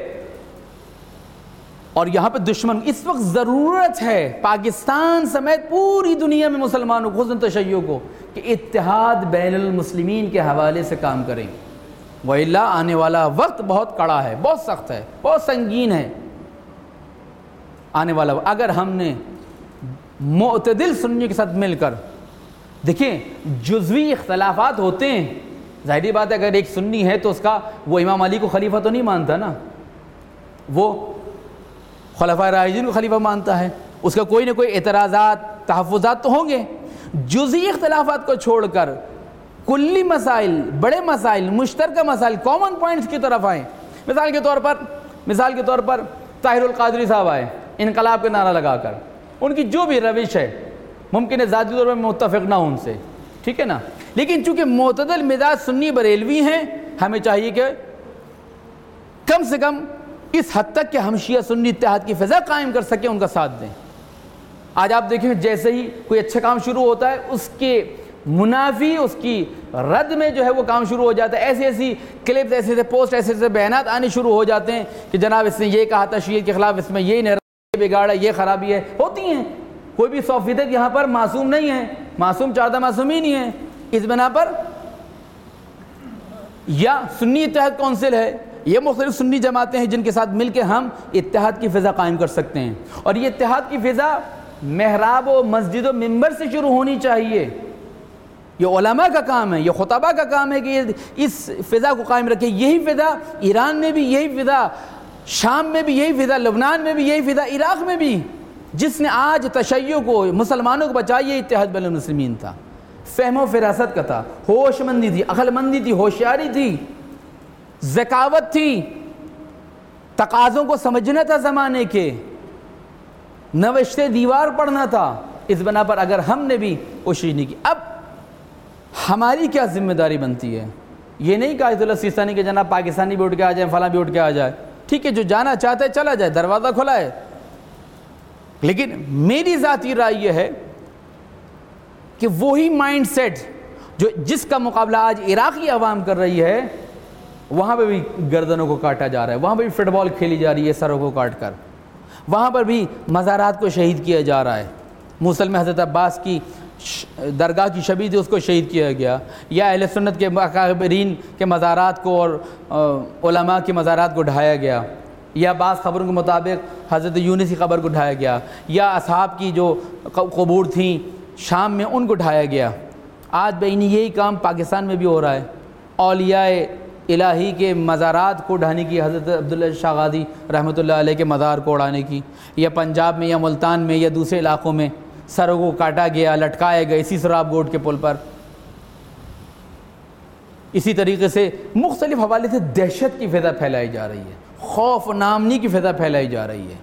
اور یہاں پہ دشمن اس وقت ضرورت ہے پاکستان سمیت پوری دنیا میں مسلمانوں کو، خصوصاً تشیع کو، کہ اتحاد بین المسلمین کے حوالے سے کام کریں، وإلا آنے والا وقت بہت کڑا ہے، بہت سخت ہے، بہت سنگین ہے آنے والا وقت۔ اگر ہم نے معتدل سنیوں کے ساتھ مل کر، دیکھیں جزوی اختلافات ہوتے ہیں، ظاہری بات ہے اگر ایک سنی ہے تو اس کا وہ امام علی کو خلیفہ تو نہیں مانتا نا، وہ خلفائے راشدین کو خلیفہ مانتا ہے، اس کا کوئی نہ کوئی اعتراضات، تحفظات تو ہوں گے۔ جزئی اختلافات کو چھوڑ کر کلی مسائل، بڑے مسائل، مشترکہ مسائل، کامن پوائنٹس کی طرف آئیں۔ مثال کے طور پر طاہر القادری صاحب آئے انقلاب کا نعرہ لگا کر، ان کی جو بھی روش ہے ممکن ہے ذاتی طور پر متفق نہ ہوں ان سے، ٹھیک ہے نا، لیکن چونکہ معتدل مزاج سنی بریلوی ہیں، ہمیں چاہیے کہ کم سے کم اس حد تک کہ ہم شیعہ سنی اتحاد کی فضا قائم کر سکیں، ان کا ساتھ دیں۔ آج آپ دیکھیں جیسے ہی کوئی اچھا کام شروع ہوتا ہے اس کے منافی، اس کی رد میں جو ہے وہ کام شروع ہو جاتا ہے، ایسی کلپس، ایسے پوسٹ، ایسے بیانات آنے شروع ہو جاتے ہیں کہ جناب اس نے یہ کہا تھا شیعہ کے خلاف، اس میں یہ بگاڑ ہے، یہ خرابی ہے، ہوتی ہیں، کوئی بھی 100% یہاں پر معصوم نہیں ہے، معصوم 14 معصومین ہی ہیں۔ اس بنا پر یا سنی اتحاد کونسل ہے، یہ مختلف سنی جماعتیں ہیں جن کے ساتھ مل کے ہم اتحاد کی فضا قائم کر سکتے ہیں، اور یہ اتحاد کی فضا محراب و مسجد و منبر سے شروع ہونی چاہیے۔ یہ علماء کا کام ہے، یہ خطباء کا کام ہے کہ اس فضا کو قائم رکھے۔ یہی فضا ایران میں بھی، یہی فضا شام میں بھی، یہی فضا لبنان میں بھی، یہی فضا عراق میں بھی، جس نے آج تشیع کو، مسلمانوں کو بچایا، یہ اتحاد بین المسلمین تھا، فہم و فراست کا تھا، ہوش مندی تھی، عقل مندی تھی، ہوشیاری تھی، ذکاوت تھی، تقاضوں کو سمجھنا تھا زمانے کے، نوشتے دیوار پڑھنا تھا۔ اس بنا پر اگر ہم نے بھی کوشش نہیں کی، اب ہماری کیا ذمہ داری بنتی ہے؟ یہ نہیں کہ آیت اللہ سیستانی کہ جناب پاکستانی بھی اٹھ کے آ جائیں، فلاں بھی اٹھ کے آ جائے، ٹھیک ہے جو جانا چاہتا ہے چلا جائے، دروازہ کھلا ہے، لیکن میری ذاتی رائے یہ ہے کہ وہی مائنڈ سیٹ جس کا مقابلہ آج عراقی عوام کر رہی ہے، وہاں پہ بھی گردنوں کو کاٹا جا رہا ہے، وہاں پہ بھی فٹ بال کھیلی جا رہی ہے سروں کو کاٹ کر، وہاں پر بھی مزارات کو شہید کیا جا رہا ہے، موصل میں حضرت عباس کی درگاہ کی شبیہ تھی، اس کو شہید کیا گیا، یا اہل سنت کے اکابرین کے مزارات کو اور علماء کے مزارات کو ڈھایا گیا، یا بعض خبروں کے مطابق حضرت یونس کی قبر کو ڈھایا گیا، یا اصحاب کی جو قبور تھیں شام میں ان کو ڈھایا گیا۔ آج بینی یہی کام پاکستان میں بھی ہو رہا ہے، اولیاء الہی کے مزارات کو ڈھانے کی، حضرت عبداللہ شاہ غازی رحمۃ اللہ علیہ کے مزار کو اڑانے کی، یا پنجاب میں یا ملتان میں یا دوسرے علاقوں میں سروں کو کاٹا گیا، لٹکایا گیا اسی سراب گوٹ کے پل پر۔ اسی طریقے سے مختلف حوالے سے دہشت کی فضا پھیلائی جا رہی ہے، خوف نامنی کی فضا پھیلائی جا رہی ہے،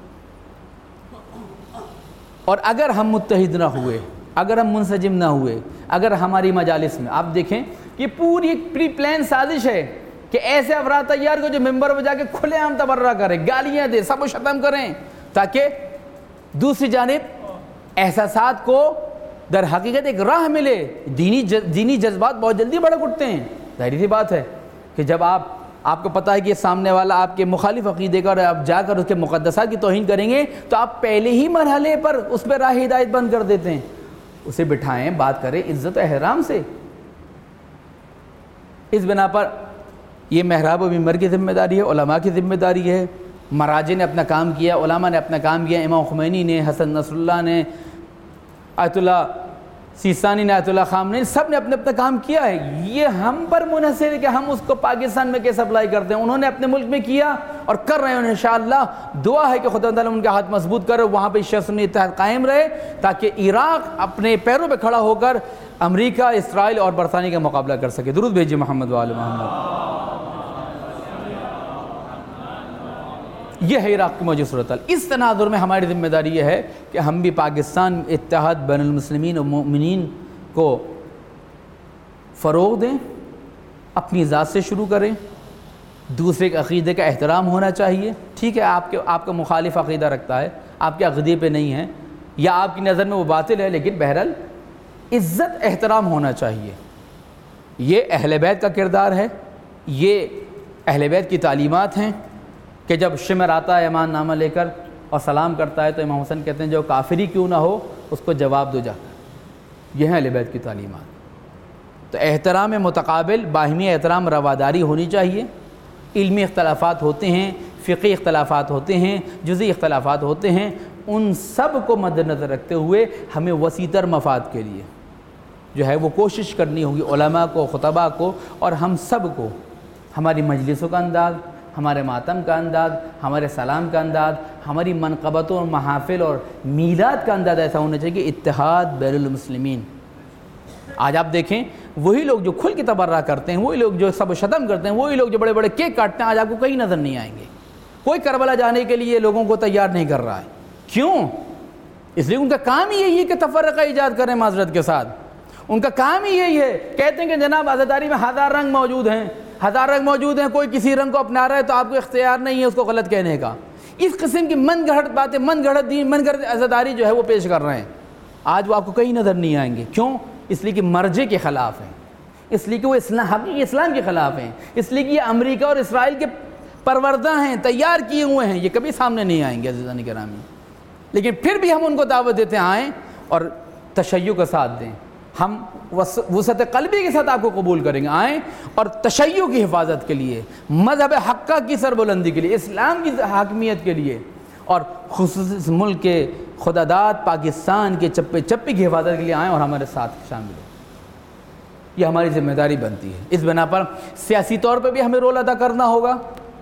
اور اگر ہم متحد نہ ہوئے، اگر ہم منسجم نہ ہوئے، اگر ہماری مجالس میں آپ دیکھیں کہ پوری ایک پری پلان سازش ہے کہ ایسے افراد تیار کو جو ممبر پہ جا کے کھلے عام تبرہ کریں، گالیاں دیں، سب کو ختم کریں، تاکہ دوسری جانب احساسات کو در حقیقت ایک راہ ملے۔ دینی جذبات بہت جلدی بڑک اٹھتے ہیں، ظاہری سی بات ہے کہ جب آپ کو پتہ ہے کہ سامنے والا آپ کے مخالف عقیدے کا اور آپ جا کر اس کے مقدسات کی توہین کریں گے تو آپ پہلے ہی مرحلے پر اس پہ راہ ہدایت بند کر دیتے ہیں۔ اسے بٹھائیں، بات کریں عزت و احترام سے۔ اس بنا پر یہ محراب و ممبر کی ذمہ داری ہے، علماء کی ذمہ داری ہے، مراجع نے اپنا کام کیا، علماء نے اپنا کام کیا، امام خمینی نے، حسن نصر اللہ نے، آیت اللہ سیستانی نے، آیت اللہ خامنہ نے، سب نے اپنا کام کیا ہے۔ یہ ہم پر منحصر ہے کہ ہم اس کو پاکستان میں کیسے اپلائی کرتے ہیں۔ انہوں نے اپنے ملک میں کیا اور کر رہے ہیں، انشاءاللہ دعا ہے کہ خدا تعالیٰ ان کے ہاتھ مضبوط کرے، وہاں پہ شخص میں اتحاد قائم رہے، تاکہ عراق اپنے پیروں پہ کھڑا ہو کر امریکہ، اسرائیل اور برطانیہ کا مقابلہ کر سکے۔ درود بھیجیے محمد و آل محمد۔ یہ ہے عراق کی موجود صورتحال۔ اس تناظر میں ہماری ذمہ داری یہ ہے کہ ہم بھی پاکستان اتحاد بین المسلمین و مومنین کو فروغ دیں، اپنی ذات سے شروع کریں، دوسرے کے عقیدے کا احترام ہونا چاہیے۔ ٹھیک ہے آپ کا مخالف عقیدہ رکھتا ہے، آپ کے عقیدے پہ نہیں ہے، یا آپ کی نظر میں وہ باطل ہے، لیکن بہرحال عزت احترام ہونا چاہیے۔ یہ اہل بیت کا کردار ہے، یہ اہل بیت کی تعلیمات ہیں کہ جب شمر آتا ہے ایمان نامہ لے کر اور سلام کرتا ہے تو امام حسن کہتے ہیں جو کافری کیوں نہ ہو اس کو جواب دو جا کر۔ یہ ہیں اہل بیت کی تعلیمات۔ تو احترام متقابل، باہمی احترام، رواداری ہونی چاہیے۔ علمی اختلافات ہوتے ہیں، فقہی اختلافات ہوتے ہیں، جزئی اختلافات ہوتے ہیں، ان سب کو مد نظر رکھتے ہوئے ہمیں وسیع تر مفاد کے لیے جو ہے وہ کوشش کرنی ہوگی، علماء کو، خطباء کو، اور ہم سب کو ہماری مجلسوں کا انداز، ہمارے ماتم کا انداز، ہمارے سلام کا انداز، ہماری منقبتوں اور محافل اور میلاد کا انداز ایسا ہونا چاہیے کہ اتحاد بین المسلمین۔ آج آپ دیکھیں وہی لوگ جو کھل کے تبرہ کرتے ہیں، وہی لوگ جو سب شتم کرتے ہیں، وہی لوگ جو بڑے بڑے کیک کاٹتے ہیں، آج آپ کو کہیں نظر نہیں آئیں گے۔ کوئی کربلا جانے کے لیے لوگوں کو تیار نہیں کر رہا ہے۔ کیوں؟ اس لیے ان کا کام ہی یہی ہے کہ تفرقہ ایجاد کریں معذرت کے ساتھ۔ ان کا کام ہی یہی ہے، کہتے ہیں کہ جناب عزاداری میں ہزار رنگ موجود ہیں، ہزار رنگ موجود ہیں، کوئی کسی رنگ کو اپنا رہا ہے تو آپ کو اختیار نہیں ہے اس کو غلط کہنے کا۔ اس قسم کی من گھڑت باتیں، من گھڑت دین، من گھڑت عزاداری جو ہے وہ پیش کر رہے ہیں۔ آج وہ آپ کو کہیں نظر نہیں آئیں گے۔ کیوں؟ اس لیے کہ مرجع کے خلاف ہیں، اس لیے کہ وہ حقیقی اسلام کے خلاف ہیں، اس لیے کہ یہ امریکہ اور اسرائیل کے پروردہ ہیں، تیار کیے ہوئے ہیں، یہ کبھی سامنے نہیں آئیں گے عزیزان گرامی۔ لیکن پھر بھی ہم ان کو دعوت دیتے ہیں آئیں اور تشیع کا ساتھ دیں، ہم وسعت قلبی کے ساتھ آپ کو قبول کریں گے، آئیں اور تشیع کی حفاظت کے لیے، مذہب حقہ کی سربلندی کے لیے، اسلام کی حاکمیت کے لیے، اور خصوصاً ملک کے خداداد پاکستان کے چپے چپے کی حفاظت کے لیے آئیں اور ہمارے ساتھ شامل ہوں۔ یہ ہماری ذمہ داری بنتی ہے۔ اس بنا پر سیاسی طور پہ بھی ہمیں رول ادا کرنا ہوگا،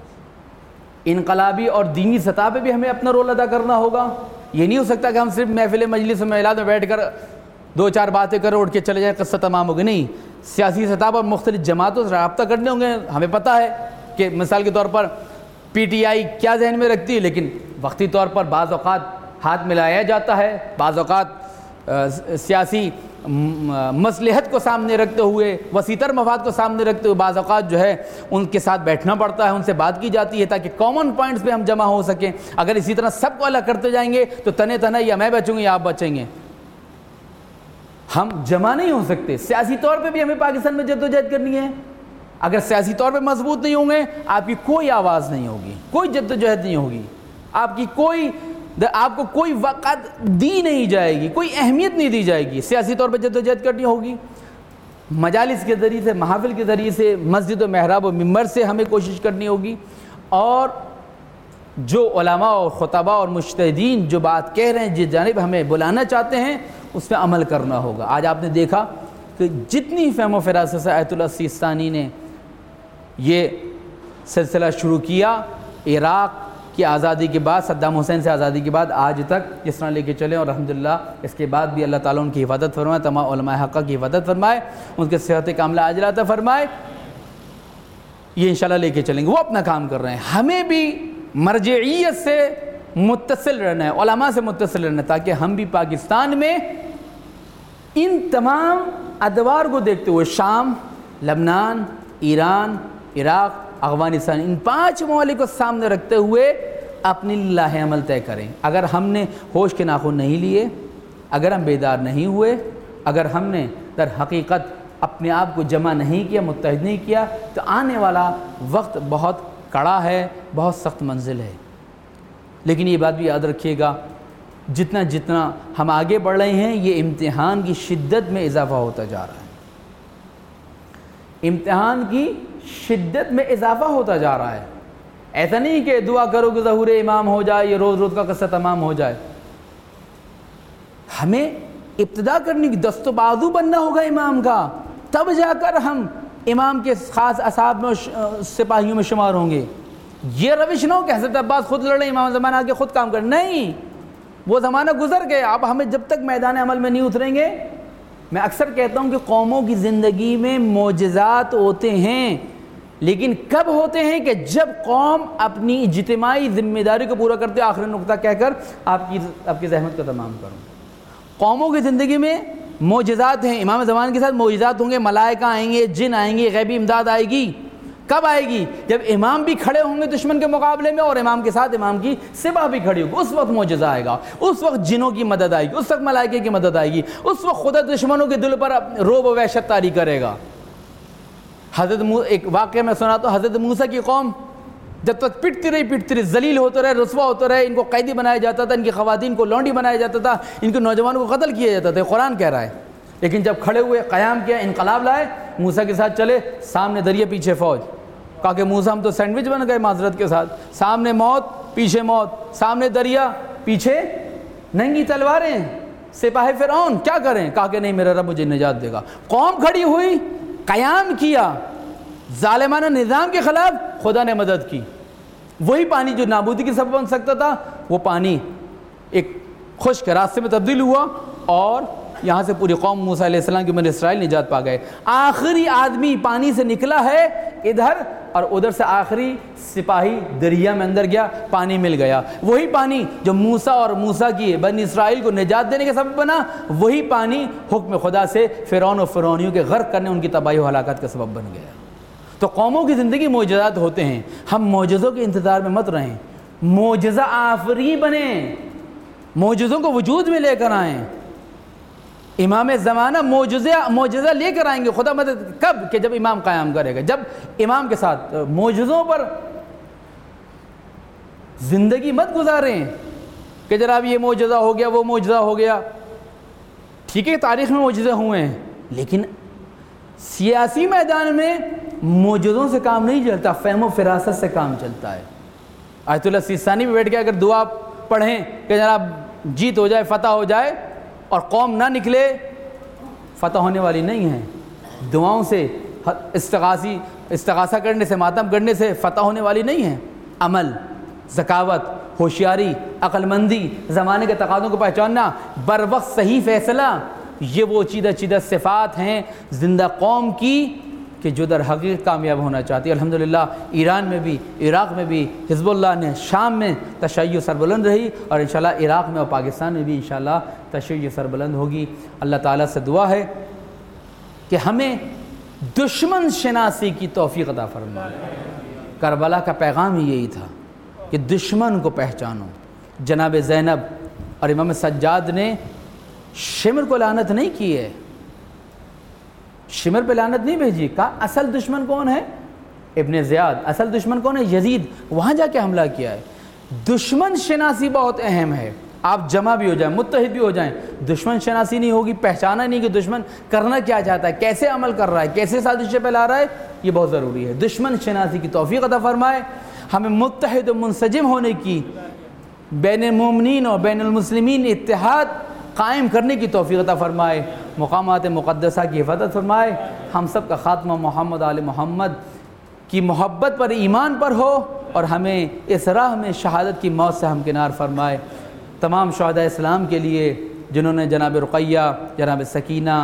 انقلابی اور دینی سطح پہ بھی ہمیں اپنا رول ادا کرنا ہوگا۔ یہ نہیں ہو سکتا کہ ہم صرف محفل مجلس و میلاد میں بیٹھ کر دو چار باتیں کر اٹھ کے چلے جائیں، قصہ تمام ہوگی۔ نہیں، سیاسی سطح پر مختلف جماعتوں سے رابطہ کرنے ہوں گے۔ ہمیں پتہ ہے کہ مثال کے طور پر پی ٹی آئی کیا ذہن میں رکھتی ہے، لیکن وقتی طور پر بعض اوقات ہاتھ ملایا جاتا ہے، بعض اوقات سیاسی مصلحت کو سامنے رکھتے ہوئے، وسیع مفاد کو سامنے رکھتے ہوئے بعض اوقات جو ہے ان کے ساتھ بیٹھنا پڑتا ہے، ان سے بات کی جاتی ہے تاکہ کامن پوائنٹس پہ ہم جمع ہو سکیں۔ اگر اسی طرح سب کو الگ کرتے جائیں گے تو تنے تنہ یا میں بچوں گی یا آپ بچیں گے، ہم جمع نہیں ہو سکتے۔ سیاسی طور پہ بھی ہمیں پاکستان میں جدوجہد کرنی ہے۔ اگر سیاسی طور پہ مضبوط نہیں ہوں گے آپ کی کوئی آواز نہیں ہوگی، کوئی جدوجہد نہیں ہوگی، آپ کو کوئی وقت دی نہیں جائے گی، کوئی اہمیت نہیں دی جائے گی۔ سیاسی طور پہ جدوجہد کرنی ہوگی، مجالس کے ذریعے سے، محافل کے ذریعے سے، مسجد و محراب و ممبر سے ہمیں کوشش کرنی ہوگی، اور جو علماء اور خطباء اور مجتہدین جو بات کہہ رہے ہیں، جس جانب ہمیں بلانا چاہتے ہیں، اس پہ عمل کرنا ہوگا۔ آج آپ نے دیکھا کہ جتنی فہم و فراست سے آیت اللہ سیستانی نے یہ سلسلہ شروع کیا، عراق کی آزادی کے بعد، صدام حسین سے آزادی کے بعد آج تک جس طرح لے کے چلیں، اور الحمدللہ اس کے بعد بھی اللہ تعالیٰ ان کی حفاظت فرمائے، تمام علماء حقہ کی حفاظت فرمائے، ان کے صحت کاملہ عاجلہ عطا فرمائے، یہ انشاءاللہ لے کے چلیں گے۔ وہ اپنا کام کر رہے ہیں، ہمیں بھی مرجعیت سے متصل رہنا ہے، علماء سے متصل رہنا ہے، تاکہ ہم بھی پاکستان میں ان تمام ادوار کو دیکھتے ہوئے، شام، لبنان، ایران، عراق، افغانستان، ان 5 ممالک کو سامنے رکھتے ہوئے اپنی لاہ عمل طے کریں۔ اگر ہم نے ہوش کے ناخن نہیں لیے، اگر ہم بیدار نہیں ہوئے، اگر ہم نے در حقیقت اپنے آپ کو جمع نہیں کیا، متحد نہیں کیا، تو آنے والا وقت بہت کڑا ہے، بہت سخت منزل ہے۔ لیکن یہ بات بھی یاد رکھیے گا، جتنا جتنا ہم آگے بڑھ رہے ہیں، یہ امتحان کی شدت میں اضافہ ہوتا جا رہا ہے، امتحان کی شدت میں اضافہ ہوتا جا رہا ہے۔ ایسا نہیں کہ دعا کرو کہ ظہور امام ہو جائے، یہ روز روز کا قصہ تمام ہو جائے۔ ہمیں ابتدا کرنی کی، دست و بازو بننا ہوگا امام کا، تب جا کر ہم امام کے خاص اصحاب میں سپاہیوں میں شمار ہوں گے۔ یہ روش نہ ہو کہ حضرت عباس خود لڑیں، امام زمانہ کے خود کام کریں، نہیں، وہ زمانہ گزر گئے۔ اب ہمیں جب تک میدان عمل میں نہیں اتریں گے، میں اکثر کہتا ہوں کہ قوموں کی زندگی میں معجزات ہوتے ہیں، لیکن کب ہوتے ہیں کہ جب قوم اپنی اجتماعی ذمہ داری کو پورا کرتے۔ آخری نقطہ کہہ کر آپ کی زحمت کا تمام کروں۔ قوموں کی زندگی میں معجزات ہیں، امام زمان کے ساتھ معجزات ہوں گے، ملائکہ آئیں گے، جن آئیں گے، غیبی امداد آئے گی۔ کب آئے گی؟ جب امام بھی کھڑے ہوں گے دشمن کے مقابلے میں، اور امام کے ساتھ امام کی سپاہ بھی کھڑی ہوگی، اس وقت معجزہ آئے گا، اس وقت جنوں کی مدد آئے گی، اس وقت ملائکے کی مدد آئے گی، اس وقت خدا دشمنوں کے دل پر رعب و وحشت طاری کرے گا۔ ایک واقعہ میں سنا تو، حضرت موسیٰ کی قوم جب تک پٹتی رہی، ذلیل ہوتے رہے، رسوا ہوتے رہے، ان کو قیدی بنایا جاتا تھا، ان کی خواتین کو لونڈی بنایا جاتا تھا، ان کے نوجوانوں کو قتل کیا جاتا تھا، قرآن کہہ رہا ہے۔ لیکن جب کھڑے ہوئے، قیام کیا، انقلاب لائے، موسیٰ کے ساتھ چلے، سامنے دریا، پیچھے فوج، کہا کہ موسیٰ ہم تو سینڈوچ بن گئے معذرت کے ساتھ، سامنے موت، پیچھے موت، سامنے دریا، پیچھے ننگی تلواریں، سپاہ فرعون، کیا کریں؟ کہا کہ نہیں، میرا رب مجھے نجات دے گا۔ قوم کھڑی ہوئی، قیام کیا، ظالمانہ نظام کے خلاف، خدا نے مدد کی۔ وہی پانی جو نابودی کی سبب بن سکتا تھا، وہ پانی ایک خشک راستے میں تبدیل ہوا، اور یہاں سے پوری قوم موسیٰ علیہ السلام کی بنی اسرائیل نجات پا گئے۔ آخری آدمی پانی سے نکلا ہے ادھر، اور ادھر سے آخری سپاہی دریا میں اندر گیا، پانی مل گیا۔ وہی پانی جو موسیٰ اور موسیٰ کی بنی اسرائیل کو نجات دینے کے سبب بنا، وہی پانی حکم خدا سے فرعون و فرعونیوں کے غرق کرنے، ان کی تباہی و ہلاکت کا سبب بن گیا۔ تو قوموں کی زندگی معجزات ہوتے ہیں، ہم معجزوں کے انتظار میں مت رہیں، معجزہ آفری بنیں، معجزوں کو وجود میں لے کر آئیں۔ امام زمانہ معجزہ لے کر آئیں گے، خدا مدد کب؟ کہ جب امام قیام کرے گا، جب امام کے ساتھ معجزوں پر زندگی مت گزاریں کہ جناب یہ معجزہ ہو گیا، وہ معجزہ ہو گیا۔ ٹھیک ہے، تاریخ میں معجزے ہوئے ہیں، لیکن سیاسی میدان میں معجزوں سے کام نہیں چلتا، فہم و فراست سے کام چلتا ہے۔ آیت اللہ سیستانی میں بیٹھ کے اگر دعا پڑھیں کہ جناب جیت ہو جائے، فتح ہو جائے، اور قوم نہ نکلے، فتح ہونے والی نہیں ہے۔ دعاؤں سے، استغاثہ کرنے سے، ماتم کرنے سے فتح ہونے والی نہیں ہے۔ عمل، ذکاوت، ہوشیاری، عقل مندی، زمانے کے تقاضوں کو پہچاننا، بر وقت صحیح فیصلہ، یہ وہ چیدہ صفات ہیں زندہ قوم کی کہ جو در حقیقت کامیاب ہونا چاہتی ہے۔ الحمدللہ ایران میں بھی، عراق میں بھی حزب اللہ نے، شام میں تشیع سربلند رہی، اور انشاءاللہ عراق میں اور پاکستان میں بھی انشاءاللہ تشیع سربلند ہوگی۔ اللہ تعالیٰ سے دعا ہے کہ ہمیں دشمن شناسی کی توفیق عطا فرمائے۔ کربلا کا پیغام ہی یہی تھا کہ دشمن کو پہچانو۔ جناب زینب اور امام سجاد نے شمر کو لعنت نہیں کی ہے، شمر پہ لعنت نہیں بھیجی، کہا اصل دشمن کون ہے؟ ابن زیاد۔ اصل دشمن کون ہے؟ یزید۔ وہاں جا کے حملہ کیا ہے۔ دشمن شناسی بہت اہم ہے، آپ جمع بھی ہو جائیں، متحد بھی ہو جائیں، دشمن شناسی نہیں ہوگی، پہچانا نہیں کہ دشمن کرنا کیا چاہتا ہے، کیسے عمل کر رہا ہے، کیسے سازشیں پھیلا رہا ہے، یہ بہت ضروری ہے۔ دشمن شناسی کی توفیق عطا فرمائے، ہمیں متحد و منسجم ہونے کی، بین المومنین اور بین المسلمین اتحاد قائم کرنے کی توفیق عطا فرمائے، مقامات مقدسہ کی حفاظت فرمائے، ہم سب کا خاتمہ محمد آل محمد کی محبت پر، ایمان پر ہو، اور ہمیں اس راہ میں شہادت کی موت سے ہمکنار فرمائے۔ تمام شہداء اسلام کے لیے جنہوں نے جناب رقیہ، جناب سکینہ،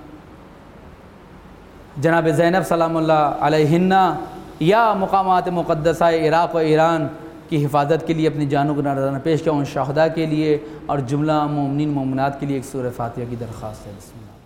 جناب زینب سلام اللہ علیہن یا مقامات مقدسہ عراق و ایران کی حفاظت کے لیے اپنی جانوں کو نذرانہ پیش کیا، ان شہداء کے لیے اور جملہ مومنین مومنات کے لیے ایک سورہ فاتحہ کی درخواست ہے۔ بسم اللہ۔